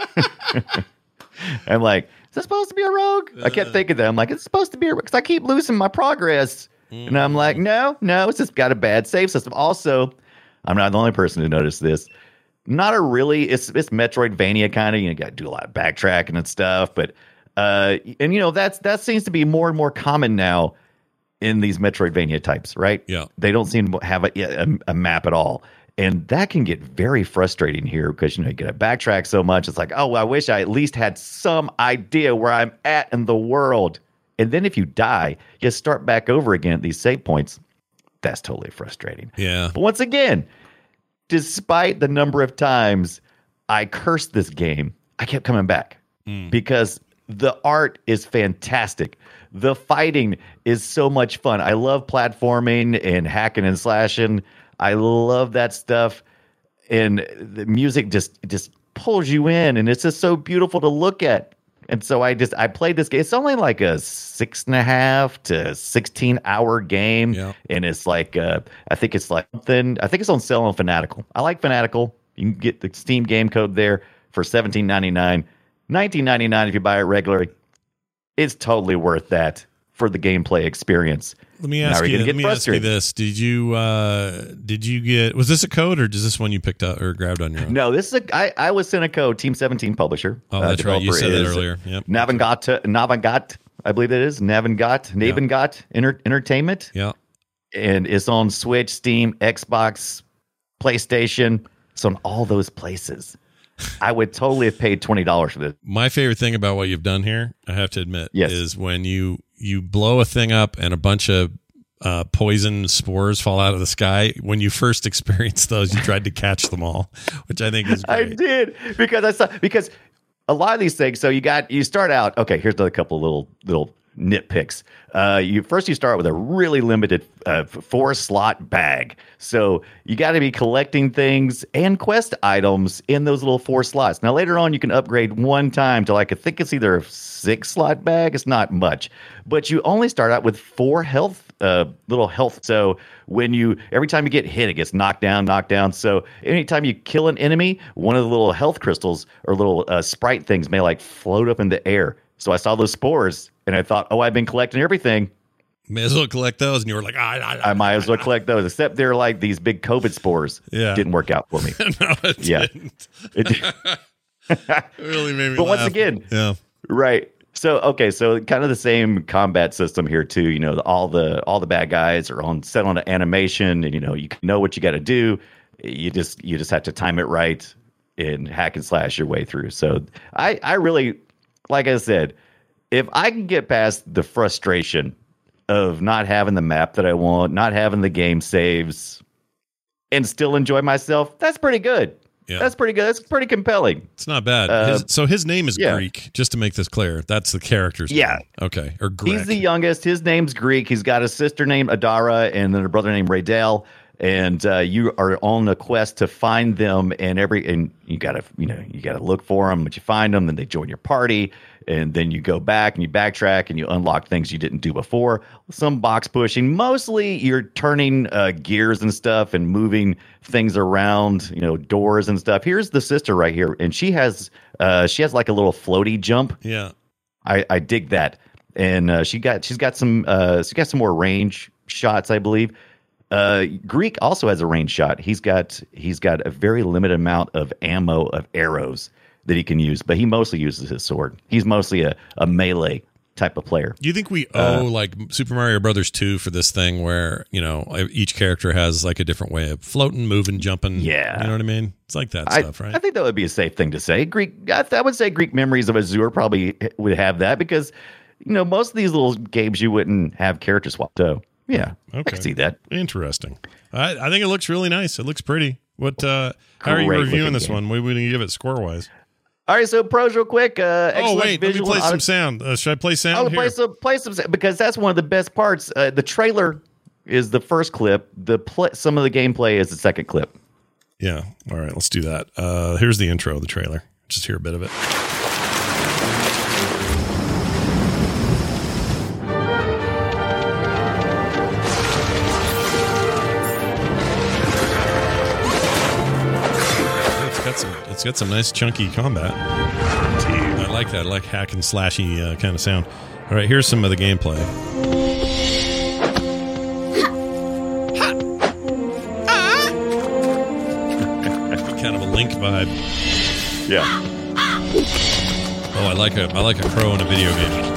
Speaker 3: I'm like, is this supposed to be a rogue? I kept thinking that. I'm like, it's supposed to be a rogue because I keep losing my progress. And I'm like, no, it's just got a bad save system. Also, I'm not the only person who noticed this. Not a really, it's Metroidvania kind of, you got to do a lot of backtracking and stuff, but that seems to be more and more common now in these Metroidvania types, right?
Speaker 2: Yeah.
Speaker 3: They don't seem to have a map at all. And that can get very frustrating here because, you get to backtrack so much. It's like, oh, I wish I at least had some idea where I'm at in the world. And then if you die, you start back over again at these save points. That's totally frustrating.
Speaker 2: Yeah.
Speaker 3: But once again, despite the number of times I cursed this game, I kept coming back because the art is fantastic. The fighting is so much fun. I love platforming and hacking and slashing. I love that stuff. And the music just pulls you in, and it's just so beautiful to look at. And so I played this game. It's only like a 6.5 to 16 hour game.
Speaker 2: Yeah.
Speaker 3: And it's like, I think it's on sale on Fanatical. I like Fanatical. You can get the Steam game code there for $17.99, $19.99 if you buy it regularly. It's totally worth that for the gameplay experience.
Speaker 2: Let me ask you this. Did you get, was this a code or is this one you picked up or grabbed on your own?
Speaker 3: No, this is I was sent a code, Team 17 publisher.
Speaker 2: Oh, that's right. You said that earlier. Yep.
Speaker 3: Navangat, I believe it is. Navangat Entertainment.
Speaker 2: Yeah.
Speaker 3: And it's on Switch, Steam, Xbox, PlayStation. It's on all those places. I would totally have paid $20 for this.
Speaker 2: My favorite thing about what you've done here, I have to admit,
Speaker 3: Yes.
Speaker 2: is when you blow a thing up and a bunch of poison spores fall out of the sky. When you first experienced those, you tried to catch them all, which I think is great.
Speaker 3: I did because a lot of these things. So you start out. Okay, here's another couple little nitpicks. You start with a really limited 4-slot bag. So you got to be collecting things and quest items in those little 4 slots. Now later on, you can upgrade one time to I think it's either a 6-slot bag. It's not much, but you only start out with 4 little health. So every time you get hit, it gets knocked down. So anytime you kill an enemy, one of the little health crystals or little sprite things may float up in the air. So I saw those spores and I thought, I've been collecting everything.
Speaker 2: May as well collect those. And you were like,
Speaker 3: I might as well collect those, except they're like these big COVID spores.
Speaker 2: Yeah.
Speaker 3: Didn't work out for me.
Speaker 2: No, it didn't. It really made me
Speaker 3: But
Speaker 2: laugh.
Speaker 3: once again,
Speaker 2: yeah.
Speaker 3: right. So kind of the same combat system here too. All the bad guys are set on an animation, and you know what you got to do. You just have to time it right and hack and slash your way through. So I really, like I said, if I can get past the frustration of not having the map that I want, not having the game saves, and still enjoy myself, that's pretty good.
Speaker 2: Yeah.
Speaker 3: That's pretty good. That's pretty compelling.
Speaker 2: It's not bad. His name is
Speaker 3: yeah.
Speaker 2: Greek, just to make this clear. That's the character's
Speaker 3: Yeah.
Speaker 2: name. Okay. Or Greek.
Speaker 3: He's the youngest. His name's Greek. He's got a sister named Adara and then a brother named Raydell. And you are on a quest to find them, and you gotta look for them. But you find them, then they join your party, and then you go back and you backtrack and you unlock things you didn't do before. Some box pushing. Mostly you're turning gears and stuff and moving things around, doors and stuff. Here's the sister right here, and she has like a little floaty jump.
Speaker 2: Yeah.
Speaker 3: I dig that, and she's got some more range shots, I believe. Greek also has a range shot. He's got a very limited amount of ammo of arrows that he can use, but he mostly uses his sword. He's mostly a melee type of player.
Speaker 2: Do you think we owe Super Mario Brothers 2 for this thing where, each character has a different way of floating, moving, jumping?
Speaker 3: Yeah.
Speaker 2: You know what I mean? It's like that stuff, right?
Speaker 3: I think that would be a safe thing to say. I would say Greek Memories of Azure probably would have that because, most of these little games you wouldn't have character swap. So yeah,
Speaker 2: Okay.
Speaker 3: I can see that.
Speaker 2: Interesting. I think it looks really nice. It looks pretty. How are you
Speaker 3: Great
Speaker 2: reviewing
Speaker 3: looking
Speaker 2: this
Speaker 3: game.
Speaker 2: one? What would you give it score-wise?
Speaker 3: All right, so pros real quick. Excellent
Speaker 2: Wait, let me
Speaker 3: visual
Speaker 2: play
Speaker 3: and
Speaker 2: some sound. Should I play sound
Speaker 3: Oh,
Speaker 2: here?
Speaker 3: play some because that's one of the best parts. The trailer is the first clip. Some of the gameplay is the second clip.
Speaker 2: Yeah. All right, let's do that. Here's the intro of the trailer. Just hear a bit of it. It's got some nice chunky combat. I like that. I like hack and slashy kind of sound. All right, here's some of the gameplay. Kind of a Link vibe.
Speaker 3: Yeah.
Speaker 2: Oh, I like a crow in a video game.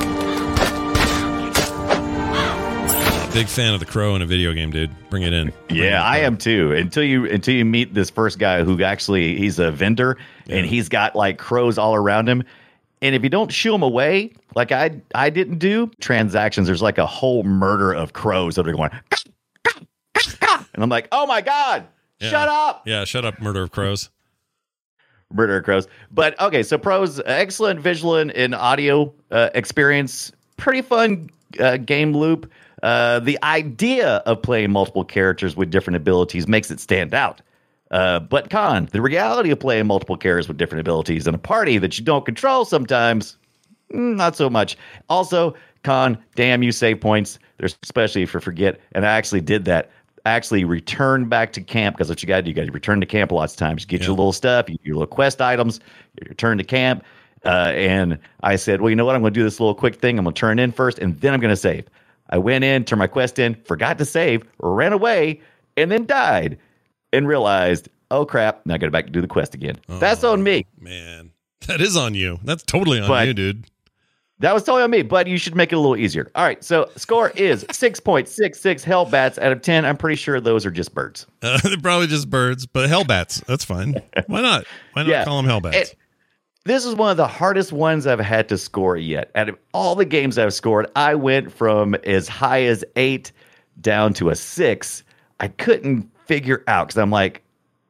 Speaker 2: Big fan of the crow in a video game, dude. Bring it in.
Speaker 3: Yeah, I am too. Until you meet this first guy who actually he's a vendor and he's got crows all around him. And if you don't shoo them away, like I didn't do transactions, there's a whole murder of crows that are going, and I'm like, oh my God, shut up.
Speaker 2: Yeah, shut up, murder of crows.
Speaker 3: Murder of crows. But okay, so pros, excellent visual and audio experience, pretty fun game loop. The idea of playing multiple characters with different abilities makes it stand out. But con, the reality of playing multiple characters with different abilities in a party that you don't control sometimes, not so much. Also, con, damn you save points. There's especially if you forget. And I actually did that. I actually returned back to camp because what you got to do, you got to return to camp lots of times. You get your little stuff, your little quest items, you return to camp. And I said, well, you know what? I'm going to do this little quick thing. I'm going to turn in first, and then I'm going to save. I went in, turned my quest in, forgot to save, ran away, and then died. And realized, oh crap, now I got to back to do the quest again. That's on me.
Speaker 2: Man, that is on you. That's totally on you, dude.
Speaker 3: That was totally on me, but you should make it a little easier. All right, so score is 6.66 Hellbats out of 10. I'm pretty sure those are just birds.
Speaker 2: They're probably just birds, but Hellbats, that's fine. Why not? Why not call them Hellbats?
Speaker 3: This is one of the hardest ones I've had to score yet. Out of all the games I've scored, I went from as high as 8 down to a 6. I couldn't figure out because I'm like,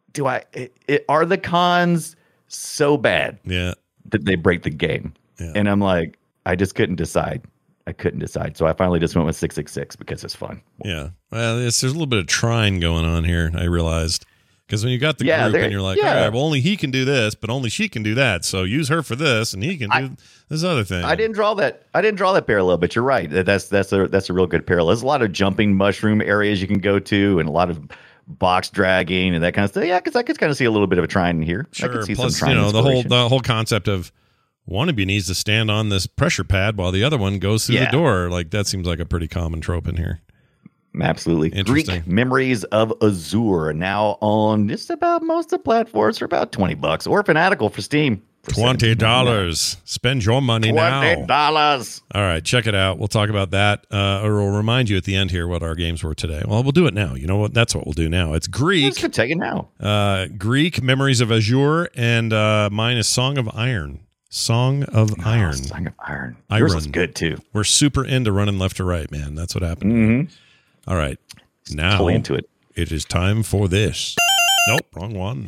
Speaker 3: are the cons so bad that they break the game?
Speaker 2: Yeah.
Speaker 3: And I'm like, I just couldn't decide. So I finally just went with 666 because it's fun.
Speaker 2: Yeah. Well, there's a little bit of trying going on here, I realized. Because when you got the group and you're like, all right, well, only he can do this, but only she can do that. So use her for this, and he can do this other thing.
Speaker 3: I didn't draw that parallel, but you're right. That's a real good parallel. There's a lot of jumping mushroom areas you can go to, and a lot of box dragging and that kind of stuff. Yeah, because I could kind of see a little bit of a trying here.
Speaker 2: Sure.
Speaker 3: I could see
Speaker 2: Plus,
Speaker 3: some trying
Speaker 2: the whole concept of one of you needs to stand on this pressure pad while the other one goes through the door. Like that seems like a pretty common trope in here.
Speaker 3: Absolutely. Greek Memories of Azure, now on just about most of the platforms for about $20, or Fanatical for Steam. For
Speaker 2: $20. Spend your money now.
Speaker 3: $20.
Speaker 2: All right, check it out. We'll talk about that, or we'll remind you at the end here what our games were today. Well, we'll do it now. You know what? That's what we'll do now. It's Greek.
Speaker 3: Let's take it now.
Speaker 2: Greek Memories of Azure, and mine is Song of Iron. Song of Iron.
Speaker 3: Song of Iron. Yours is good too.
Speaker 2: We're super into running left to right, man. That's what happened.
Speaker 3: Mm-hmm.
Speaker 2: All right. Now
Speaker 3: totally into it.
Speaker 2: It is time for this. Nope, wrong one.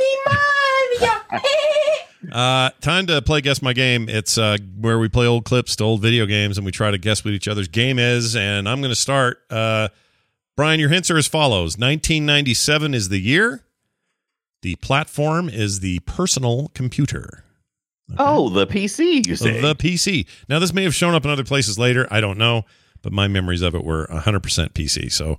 Speaker 4: It's me, Mario.
Speaker 2: Time to play Guess My Game. It's where we play old clips to old video games, and we try to guess what each other's game is. And I'm going to start. Brian, your hints are as follows. 1997 is the year. The platform is the personal computer.
Speaker 3: Okay. Oh, the PC, you say?
Speaker 2: The PC. Now, this may have shown up in other places later. I don't know. But my memories of it were 100% PC. So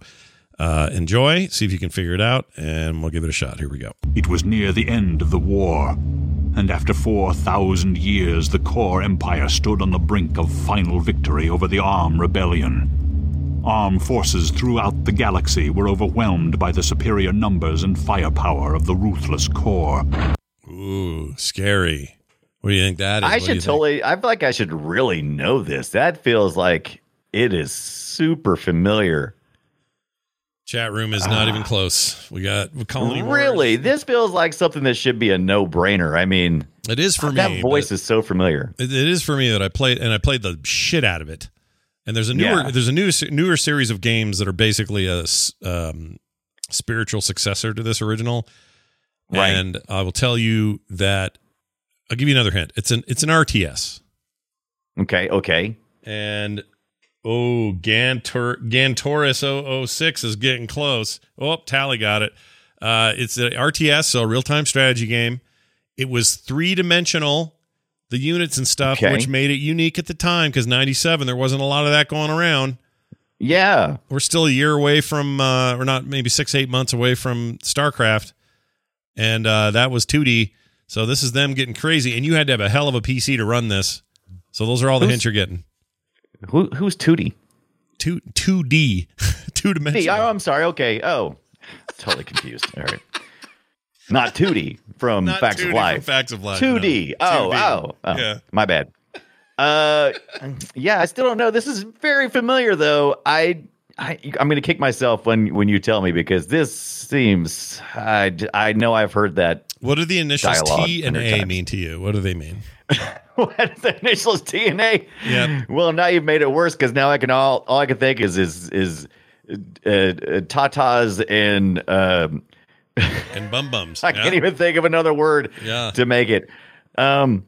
Speaker 2: enjoy, see if you can figure it out, and we'll give it a shot. Here we go.
Speaker 5: It was near the end of the war, and after 4,000 years, the Core Empire stood on the brink of final victory over the Arm Rebellion. Arm forces throughout the galaxy were overwhelmed by the superior numbers and firepower of the ruthless Core.
Speaker 2: Ooh, scary. What do you think that is?
Speaker 3: I feel like I should really know this. That feels like it is super familiar.
Speaker 2: Chat room is not even close. We got Colony Wars.
Speaker 3: Really? This feels like something that should be a no-brainer. I mean,
Speaker 2: it is for me.
Speaker 3: That voice is so familiar.
Speaker 2: It is for me that I played the shit out of it. And there's a newer series of games that are basically a spiritual successor to this original. Right. And I will tell you that I'll give you another hint. It's an RTS.
Speaker 3: Okay.
Speaker 2: And Gantoris 006 is getting close. Oh, Tally got it. It's an RTS, so a real-time strategy game. It was three-dimensional, the units and stuff, which made it unique at the time, because 97, there wasn't a lot of that going around.
Speaker 3: Yeah.
Speaker 2: We're still a year away from, or not, maybe 6-8 months away from StarCraft, and that was 2D. So this is them getting crazy, and you had to have a hell of a PC to run this. So those are all the hints you're getting.
Speaker 3: Who's 2D?
Speaker 2: 2D. Two-dimensional.
Speaker 3: Oh, I'm sorry. Okay. Oh, totally confused. All right. Not 2D from
Speaker 2: Not
Speaker 3: Facts
Speaker 2: 2D
Speaker 3: of Life.
Speaker 2: From Facts of Life.
Speaker 3: 2D.
Speaker 2: No. 2D.
Speaker 3: Oh.
Speaker 2: Yeah.
Speaker 3: My bad. Yeah, I still don't know. This is very familiar, though. I'm going to kick myself when you tell me, because this seems. I know I've heard that.
Speaker 2: What do the initials T and A mean to you? What do they mean?
Speaker 3: What are the initials T and A?
Speaker 2: Yeah.
Speaker 3: Well, now you've made it worse, because now I can all I can think is tatas and
Speaker 2: bum bums.
Speaker 3: I can't even think of another word to make it. Total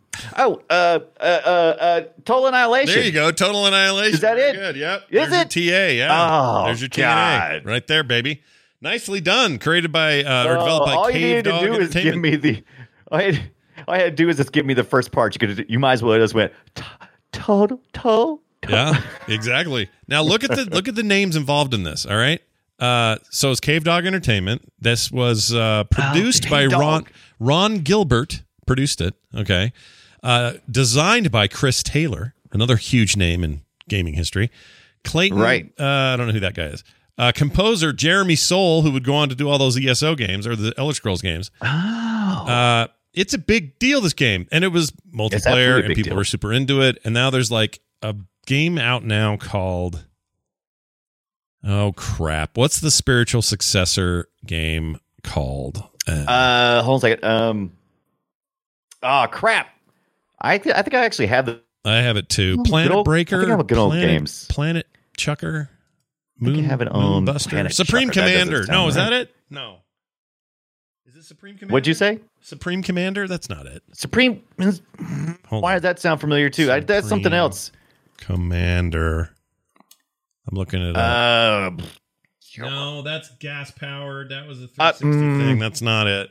Speaker 3: Annihilation.
Speaker 2: There you go. Total Annihilation.
Speaker 3: Is that it?
Speaker 2: Good. Yep.
Speaker 3: Is
Speaker 2: There's
Speaker 3: it?
Speaker 2: your TA. Yeah.
Speaker 3: Oh,
Speaker 2: there's your TA. Right there, baby. Nicely done. Created by or developed by
Speaker 3: all
Speaker 2: Cave
Speaker 3: you needed
Speaker 2: Dog
Speaker 3: to do is give me the. All I had to do is just give me the first part. You might as well just went total.
Speaker 2: Yeah, exactly. Now look at the names involved in this. All right. So it's Cave Dog Entertainment. This was produced by Ron Gilbert. Produced it. Okay. Designed by Chris Taylor, another huge name in gaming history. Clayton. Right. I don't know who that guy is. Composer Jeremy Soule, who would go on to do all those ESO games or the Elder Scrolls games.
Speaker 3: Oh.
Speaker 2: it's a big deal, this game. And it was multiplayer
Speaker 3: absolutely a
Speaker 2: and
Speaker 3: big
Speaker 2: people
Speaker 3: deal.
Speaker 2: were super into it. And now there's like a game out now called, oh crap, what's the spiritual successor game called?
Speaker 3: Hold on a second. Oh crap! I think I actually have the.
Speaker 2: I have it too.
Speaker 3: Good
Speaker 2: Planet
Speaker 3: old-
Speaker 2: Breaker.
Speaker 3: I think I have good old
Speaker 2: Planet,
Speaker 3: games.
Speaker 2: Planet Chucker.
Speaker 3: I think I have it on
Speaker 2: Moonbuster.
Speaker 3: Planet
Speaker 2: Supreme
Speaker 3: Chucker. That doesn't
Speaker 2: Commander.
Speaker 3: sound
Speaker 2: No, is
Speaker 3: right.
Speaker 2: that it? No. Is it Supreme Commander?
Speaker 3: What'd you say?
Speaker 2: Supreme Commander? That's not it.
Speaker 3: Supreme.
Speaker 2: Hold
Speaker 3: Why
Speaker 2: on.
Speaker 3: does that sound familiar too? That's something
Speaker 2: Supreme
Speaker 3: else.
Speaker 2: Commander. I'm looking it up.
Speaker 3: Uh,
Speaker 2: No, that's gas powered. That was a 360 thing. That's not it.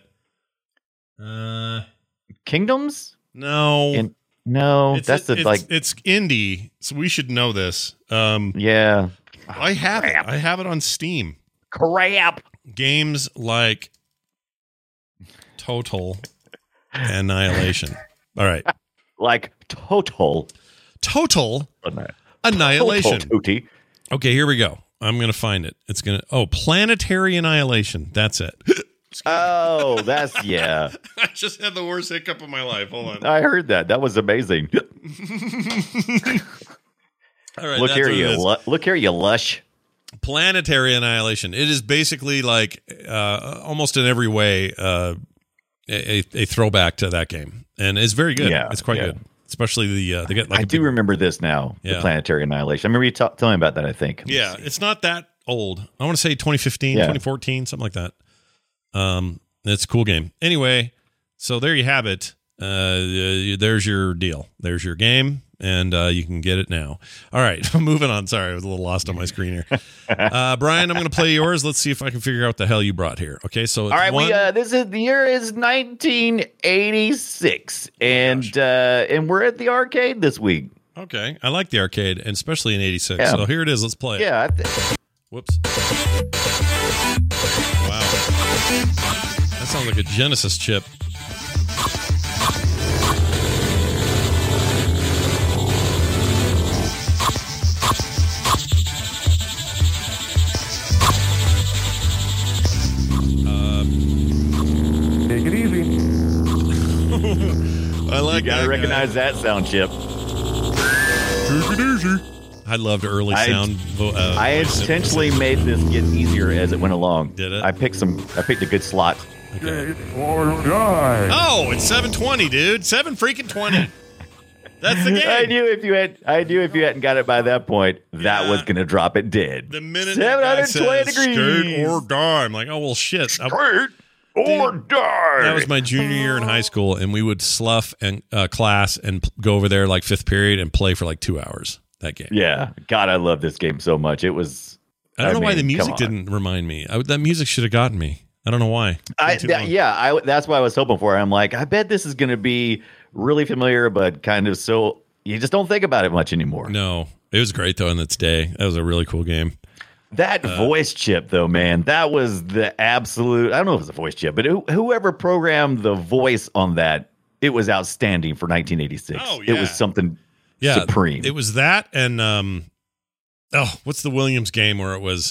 Speaker 3: Kingdoms?
Speaker 2: No.
Speaker 3: No, that's
Speaker 2: it's indie, so we should know this.
Speaker 3: Yeah.
Speaker 2: I have it. I have it on Steam.
Speaker 3: Crap.
Speaker 2: Games like Total Annihilation. All right.
Speaker 3: Like Total
Speaker 2: Annihilation.
Speaker 3: Total Tootie.
Speaker 2: Okay, here we go. I'm going to find it. It's going to Planetary Annihilation. That's it.
Speaker 3: Oh, that's yeah.
Speaker 2: I just had the worst hiccup of my life. Hold on.
Speaker 3: I heard that. That was amazing.
Speaker 2: All right.
Speaker 3: Look
Speaker 2: that's
Speaker 3: here,
Speaker 2: what it is.
Speaker 3: look here, you lush.
Speaker 2: Planetary Annihilation. It is basically like almost in every way a throwback to that game, and it's very good.
Speaker 3: Yeah,
Speaker 2: it's quite
Speaker 3: yeah.
Speaker 2: good, especially they get like
Speaker 3: I do remember this now.
Speaker 2: Yeah.
Speaker 3: The Planetary Annihilation. I remember you telling me about that. I think.
Speaker 2: Yeah, it's not that old. I want to say 2015,
Speaker 3: Yeah.
Speaker 2: 2014, something like that. It's a cool game. Anyway, so there you have it. There's your deal. There's your game, and you can get it now. All right, moving on. Sorry, I was a little lost on my screen here. Brian, I'm going to play yours. Let's see if I can figure out what the hell you brought here. Okay, so it's
Speaker 3: All right,
Speaker 2: one,
Speaker 3: the year is 1986, and we're at the arcade this week.
Speaker 2: okay, I like the arcade, and especially in '86.
Speaker 3: Yeah.
Speaker 2: So here it is. Let's play it.
Speaker 3: Yeah,
Speaker 2: Whoops. Wow. That sounds like a Genesis chip.
Speaker 1: Take it easy.
Speaker 2: I like
Speaker 3: you gotta
Speaker 2: that
Speaker 3: recognize that sound chip.
Speaker 2: I loved early
Speaker 3: I-
Speaker 2: sound.
Speaker 3: I
Speaker 2: voice
Speaker 3: intentionally made this get easier as it went along.
Speaker 2: Did it?
Speaker 3: I picked a good slot.
Speaker 2: Okay.
Speaker 1: Or die.
Speaker 2: Oh, it's 7:20, dude. 7 freaking 20. That's the game.
Speaker 3: I knew if you hadn't got it by that point, that was gonna drop it dead.
Speaker 2: The minute that guy
Speaker 3: 720
Speaker 2: says
Speaker 3: degrees.
Speaker 2: skirt or die, I'm like, oh well, shit.
Speaker 3: Great or die.
Speaker 2: That was my junior year in high school, and we would slough and class and go over there like fifth period and play for like 2 hours. That game.
Speaker 3: Yeah, God, I love this game so much. It was.
Speaker 2: I don't know why the
Speaker 3: mean,
Speaker 2: music
Speaker 3: come on.
Speaker 2: didn't remind me. That music should have gotten me. I don't know why. Too long.
Speaker 3: That's what I was hoping for. I'm like, I bet this is going to be really familiar, but kind of so you just don't think about it much anymore.
Speaker 2: No, it was great though in its day. That was a really cool game.
Speaker 3: That voice chip, though, man, that was the absolute. I don't know if it was a voice chip, but whoever programmed the voice on that, it was outstanding for 1986.
Speaker 2: Oh,
Speaker 3: It
Speaker 2: yeah.
Speaker 3: was something
Speaker 2: Yeah,
Speaker 3: supreme.
Speaker 2: It was that and what's the Williams game where it was?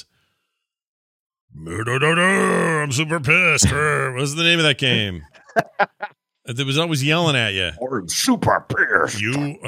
Speaker 2: I'm super pissed. What was the name of that game? It was always yelling at you.
Speaker 3: Or super pierced.
Speaker 2: You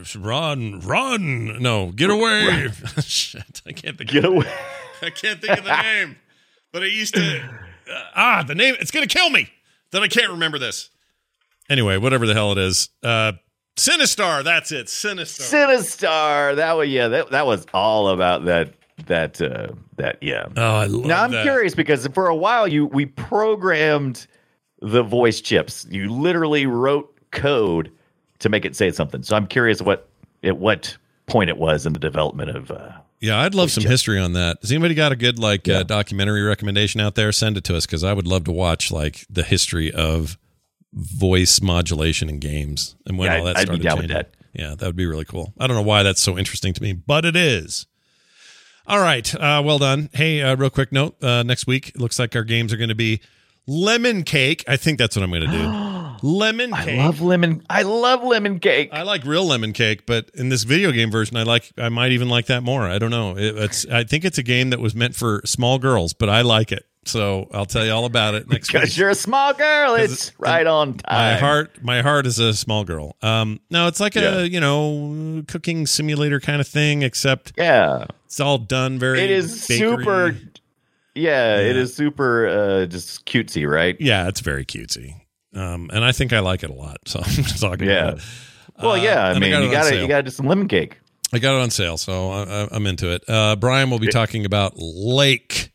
Speaker 2: run. No, get away. Shit, I can't think.
Speaker 3: Get away.
Speaker 2: I can't think of the name. But it used to. The name. It's gonna kill me that I can't remember this. Anyway, whatever the hell it is. Sinistar. That's it. Sinistar.
Speaker 3: Sinistar. That was all about that. Yeah.
Speaker 2: Oh, I love
Speaker 3: Now I'm
Speaker 2: that.
Speaker 3: curious because for a while we programmed the voice chips. You literally wrote code to make it say something. So I'm curious at what point it was in the development of.
Speaker 2: Yeah, I'd love some history on that. Has anybody got a good documentary recommendation out there? Send it to us because I would love to watch like the history of voice modulation in games and when all that
Speaker 3: I'd
Speaker 2: started
Speaker 3: be down with
Speaker 2: changing.
Speaker 3: that.
Speaker 2: Yeah, that would be really cool. I don't know why that's so interesting to me, but it is. All right, well done. Hey, real quick note. Next week, it looks like our games are going to be lemon cake. I think that's what I'm going to do. Lemon cake.
Speaker 3: I love lemon cake.
Speaker 2: I like real lemon cake, but in this video game version, I might even like that more. I don't know. I think it's a game that was meant for small girls, but I like it. So I'll tell you all about it next week.
Speaker 3: Because you're a small girl, it's right on time.
Speaker 2: My heart is a small girl. No, it's like a cooking simulator kind of thing, except it's all done very.
Speaker 3: It is
Speaker 2: bakery.
Speaker 3: super. Yeah, it is super just cutesy, right?
Speaker 2: Yeah, it's very cutesy. And I think I like it a lot. So I'm just talking about it.
Speaker 3: Well, I mean, you got to do some lemon cake.
Speaker 2: I got it on sale, so I'm into it. Brian will be talking about Lake.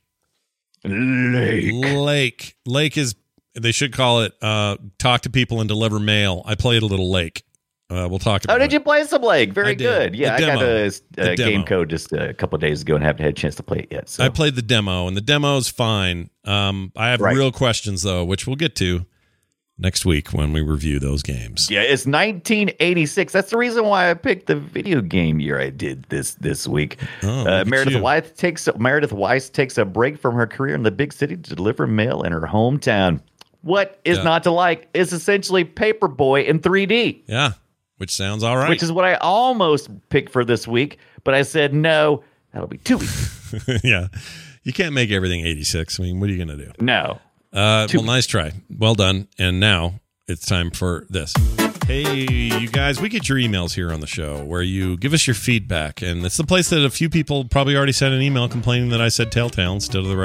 Speaker 2: Lake is, they should call it talk to people and deliver mail. I played a little Lake. We'll talk about it.
Speaker 3: Oh, did you play some Lake? Very
Speaker 2: I did.
Speaker 3: good. Yeah,
Speaker 2: The
Speaker 3: I got
Speaker 2: demo.
Speaker 3: a game code just a couple of days ago and haven't had a chance to play it yet. So.
Speaker 2: I played the demo, and the demo is fine. I have real questions, though, which we'll get to next week when we review those games.
Speaker 3: Yeah, it's 1986. That's the reason why I picked the video game year I did this week. Meredith Weiss takes a break from her career in the big city to deliver mail in her hometown. What is not to like? It's essentially Paperboy in 3D.
Speaker 2: Yeah, which sounds all right.
Speaker 3: Which is what I almost picked for this week, but I said no, that'll be 2 weeks.
Speaker 2: Yeah, you can't make everything 86. I mean, what are you going to do?
Speaker 3: No.
Speaker 2: Well, nice try. Well done. And now it's time for this. Hey, you guys, we get your emails here on the show where you give us your feedback. And it's the place that a few people probably already sent an email complaining that I said Telltale instead of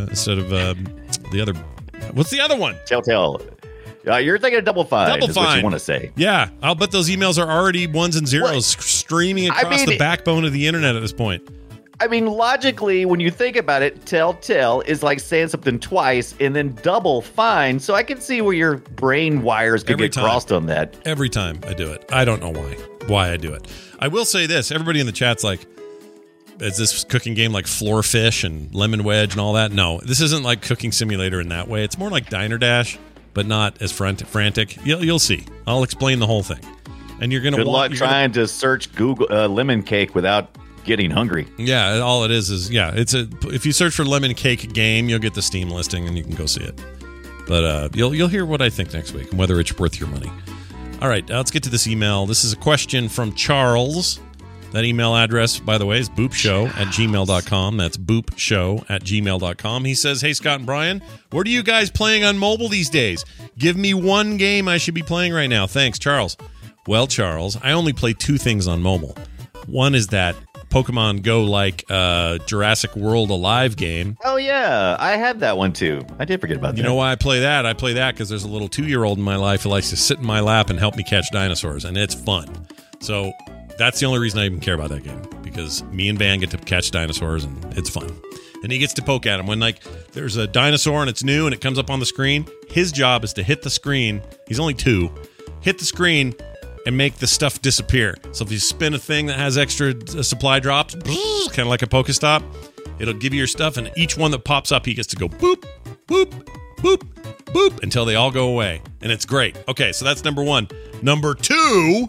Speaker 2: the other. What's the other one?
Speaker 3: Telltale. You're thinking of Double Fine.
Speaker 2: Double
Speaker 3: is what
Speaker 2: Fine.
Speaker 3: you want to say.
Speaker 2: Yeah. I'll bet those emails are already ones and zeros streaming across the backbone of the internet at this point.
Speaker 3: I mean, logically, when you think about it, Telltale is like saying something twice and then Double Fine. So I can see where your brain wires could get crossed on that.
Speaker 2: Every time I do it. I don't know why I do it. I will say this. Everybody in the chat's like, is this cooking game like Floor Fish and Lemon Wedge and all that? No, this isn't like Cooking Simulator in that way. It's more like Diner Dash, but not as frantic. You'll see. I'll explain the whole thing. And you're going to
Speaker 3: Good luck trying to search Google lemon cake without getting hungry.
Speaker 2: Yeah, all it is it's if you search for lemon cake game, you'll get the Steam listing and you can go see it. But you'll hear what I think next week and whether it's worth your money. All right, let's get to this email. This is a question from Charles. That email address, by the way, is boopshow@gmail.com. That's boopshow@gmail.com. He says, "Hey, Scott and Brian, what are you guys playing on mobile these days? Give me one game I should be playing right now. Thanks, Charles." Well, Charles, I only play 2 things on mobile. One is that Pokemon Go like Jurassic World Alive game.
Speaker 3: Oh, yeah. I had that one, too. I did forget about that.
Speaker 2: You know why I play that? I play that because there's a little 2-year-old in my life who likes to sit in my lap and help me catch dinosaurs, and it's fun. So that's the only reason I even care about that game, because me and Van get to catch dinosaurs, and it's fun. And he gets to poke at them. When like there's a dinosaur and it's new and it comes up on the screen, his job is to hit the screen. He's only 2. Hit the screen and make the stuff disappear. So if you spin a thing that has extra supply drops, kind of like a Pokestop, it'll give you your stuff, and each one that pops up, he gets to go boop, boop, boop, boop, until they all go away. And it's great. Okay, so that's number 1. Number 2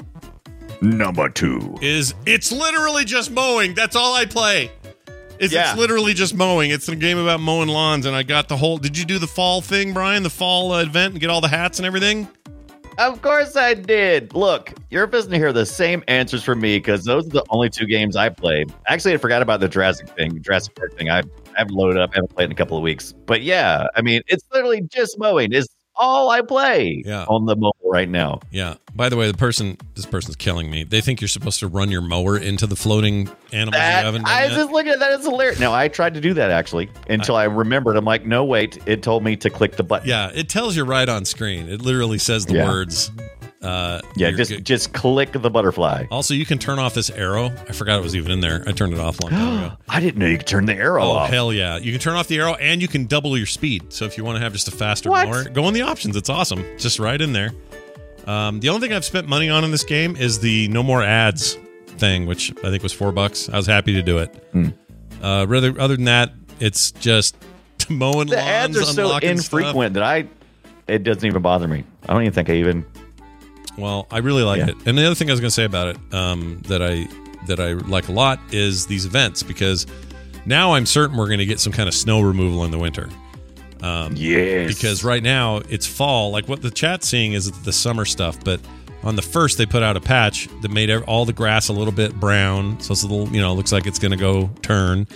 Speaker 2: is it's literally just mowing. That's all I play. It's literally just mowing. It's a game about mowing lawns, and I got the whole... Did you do the fall thing, Brian? The fall event and get all the hats and everything?
Speaker 3: Of course I did. Look, you're visiting to hear the same answers from me because those are the only 2 games I played. Actually, I forgot about the Jurassic Park thing. I haven't loaded up. I haven't played in a couple of weeks. But yeah, I mean, it's literally just mowing. It's all I play on the mobile right now.
Speaker 2: Yeah. By the way, this person's killing me. They think you're supposed to run your mower into the floating animals you haven't done
Speaker 3: I was
Speaker 2: yet.
Speaker 3: just looking at that. It's hilarious. No, I tried to do that actually until I remembered. I'm like, no, wait. It told me to click the button.
Speaker 2: Yeah, it tells you right on screen. It literally says the words.
Speaker 3: Just click the butterfly.
Speaker 2: Also, you can turn off this arrow. I forgot it was even in there. I turned it off a long time ago.
Speaker 3: I didn't know you could turn the arrow off.
Speaker 2: Oh, hell yeah. You can turn off the arrow, and you can double your speed. So if you want to have just a faster mower, go in the options. It's awesome. Just right in there. The only thing I've spent money on in this game is the no more ads thing, which I think was $4. I was happy to do it. Other than that, it's just mowing lawns.
Speaker 3: The ads are so infrequent that it doesn't even bother me. I don't even think I even...
Speaker 2: Well, I really like it. And the other thing I was going to say about it that I like a lot is these events, because now I'm certain we're going to get some kind of snow removal in the winter.
Speaker 3: Yes.
Speaker 2: Because right now it's fall. Like what the chat's seeing is the summer stuff, but on the 1st they put out a patch that made all the grass a little bit brown, so it's a little, looks like it's going to go turn.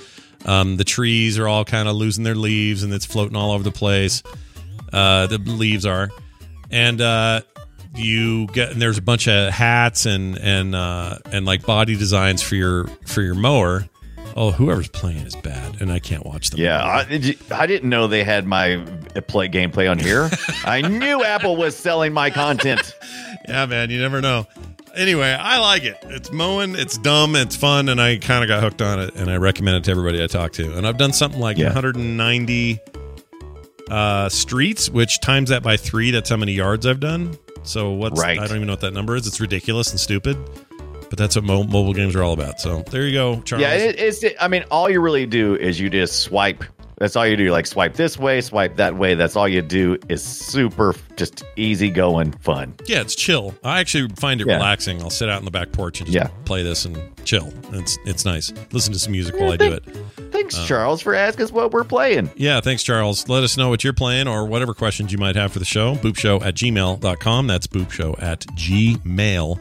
Speaker 2: The trees are all kind of losing their leaves, and it's floating all over the place. The leaves are, and there's a bunch of hats and like body designs for your mower. Oh, whoever's playing is bad, and I can't watch them.
Speaker 3: Yeah, I didn't know they had my gameplay on here. I knew Apple was selling my content.
Speaker 2: Yeah, man, you never know. Anyway, I like it. It's mowing, it's dumb, it's fun, and I kind of got hooked on it, and I recommend it to everybody I talk to. And I've done something like 190 streets, which times that by 3, that's how many yards I've done. So I don't even know what that number is. It's ridiculous and stupid. But that's what mobile games are all about. So there you go, Charles.
Speaker 3: Yeah, I mean, all you really do is you just swipe. That's all you do. Like swipe this way, swipe that way. That's all you do. Is super just easy going fun.
Speaker 2: Yeah, it's chill. I actually find it relaxing. I'll sit out on the back porch and just play this and chill. It's nice. Listen to some music while I do it.
Speaker 3: Thanks, Charles, for asking us what we're playing.
Speaker 2: Yeah, thanks, Charles. Let us know what you're playing or whatever questions you might have for the show. boopshow@gmail.com. That's boopshow@gmail.com.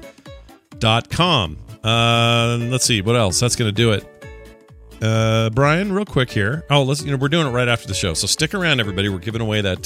Speaker 2: Let's see what else. That's going to do it. Brian, real quick here. Oh, we're doing it right after the show, so stick around, everybody. We're giving away that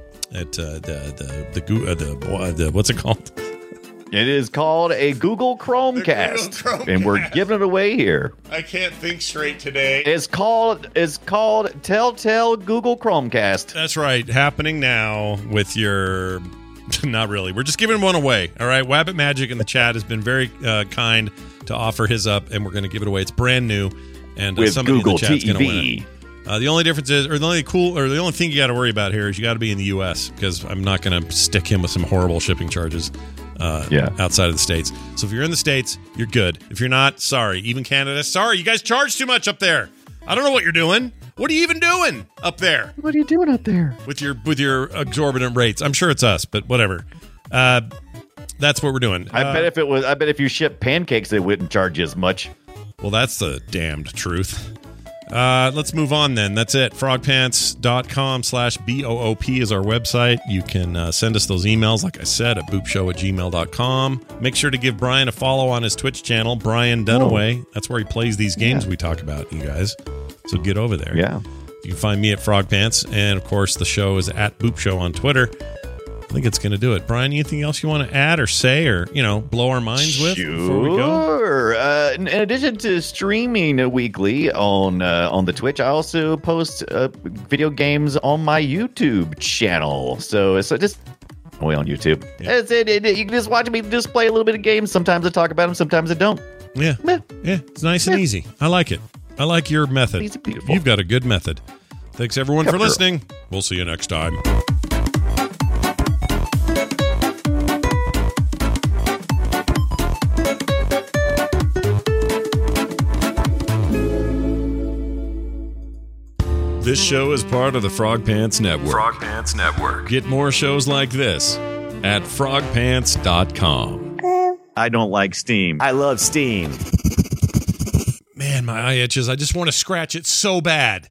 Speaker 2: what's it called?
Speaker 3: It is called a Google Chromecast, and we're giving it away here.
Speaker 2: I can't think straight today.
Speaker 3: It's called Telltale Google Chromecast.
Speaker 2: That's right, happening now with your. Not really. We're just giving one away. All right. Wabbit Magic in the chat has been very kind to offer his up, and we're going to give it away. It's brand new, and
Speaker 3: with
Speaker 2: somebody
Speaker 3: Google
Speaker 2: in the chat's going to win
Speaker 3: TV.
Speaker 2: it. The only difference is, or the only thing you got to worry about here is you got to be in the U.S. because I'm not going to stick him with some horrible shipping charges outside of the States. So if you're in the States, you're good. If you're not, sorry. Even Canada, sorry. You guys charge too much up there. I don't know what you're doing. What are you even doing up there?
Speaker 3: What are you doing up there
Speaker 2: with your exorbitant rates? I'm sure it's us, but whatever. That's what we're doing.
Speaker 3: I bet if you ship pancakes, they wouldn't charge you as much.
Speaker 2: Well, that's the damned truth. Let's move on then. That's it. frogpants.com/BOOP is our website. You can send us those emails, like I said, at boopshow@gmail.com. Make sure to give Brian a follow on his Twitch channel, Brian Dunaway. That's where he plays these games we talk about, you guys. So get over there.
Speaker 3: Yeah.
Speaker 2: You can find me at Frogpants, and of course the show is at Boop Show on Twitter. I think it's going to do it. Brian, anything else you want to add or say or, blow our minds with before we go?
Speaker 3: Sure. In addition to streaming weekly on the Twitch, I also post video games on my YouTube channel. So just on YouTube. Yeah. You can just watch me just play a little bit of games. Sometimes I talk about them, sometimes I don't.
Speaker 2: Yeah. It's nice and easy. I like it. I like your method.
Speaker 3: Easy, beautiful.
Speaker 2: You've got a good method. Thanks, everyone, for listening. We'll see you next time. This show is part of the Frog Pants Network.
Speaker 6: Frog Pants Network.
Speaker 2: Get more shows like this at frogpants.com.
Speaker 3: I don't like Steam. I love Steam.
Speaker 2: Man, my eye itches. I just want to scratch it so bad.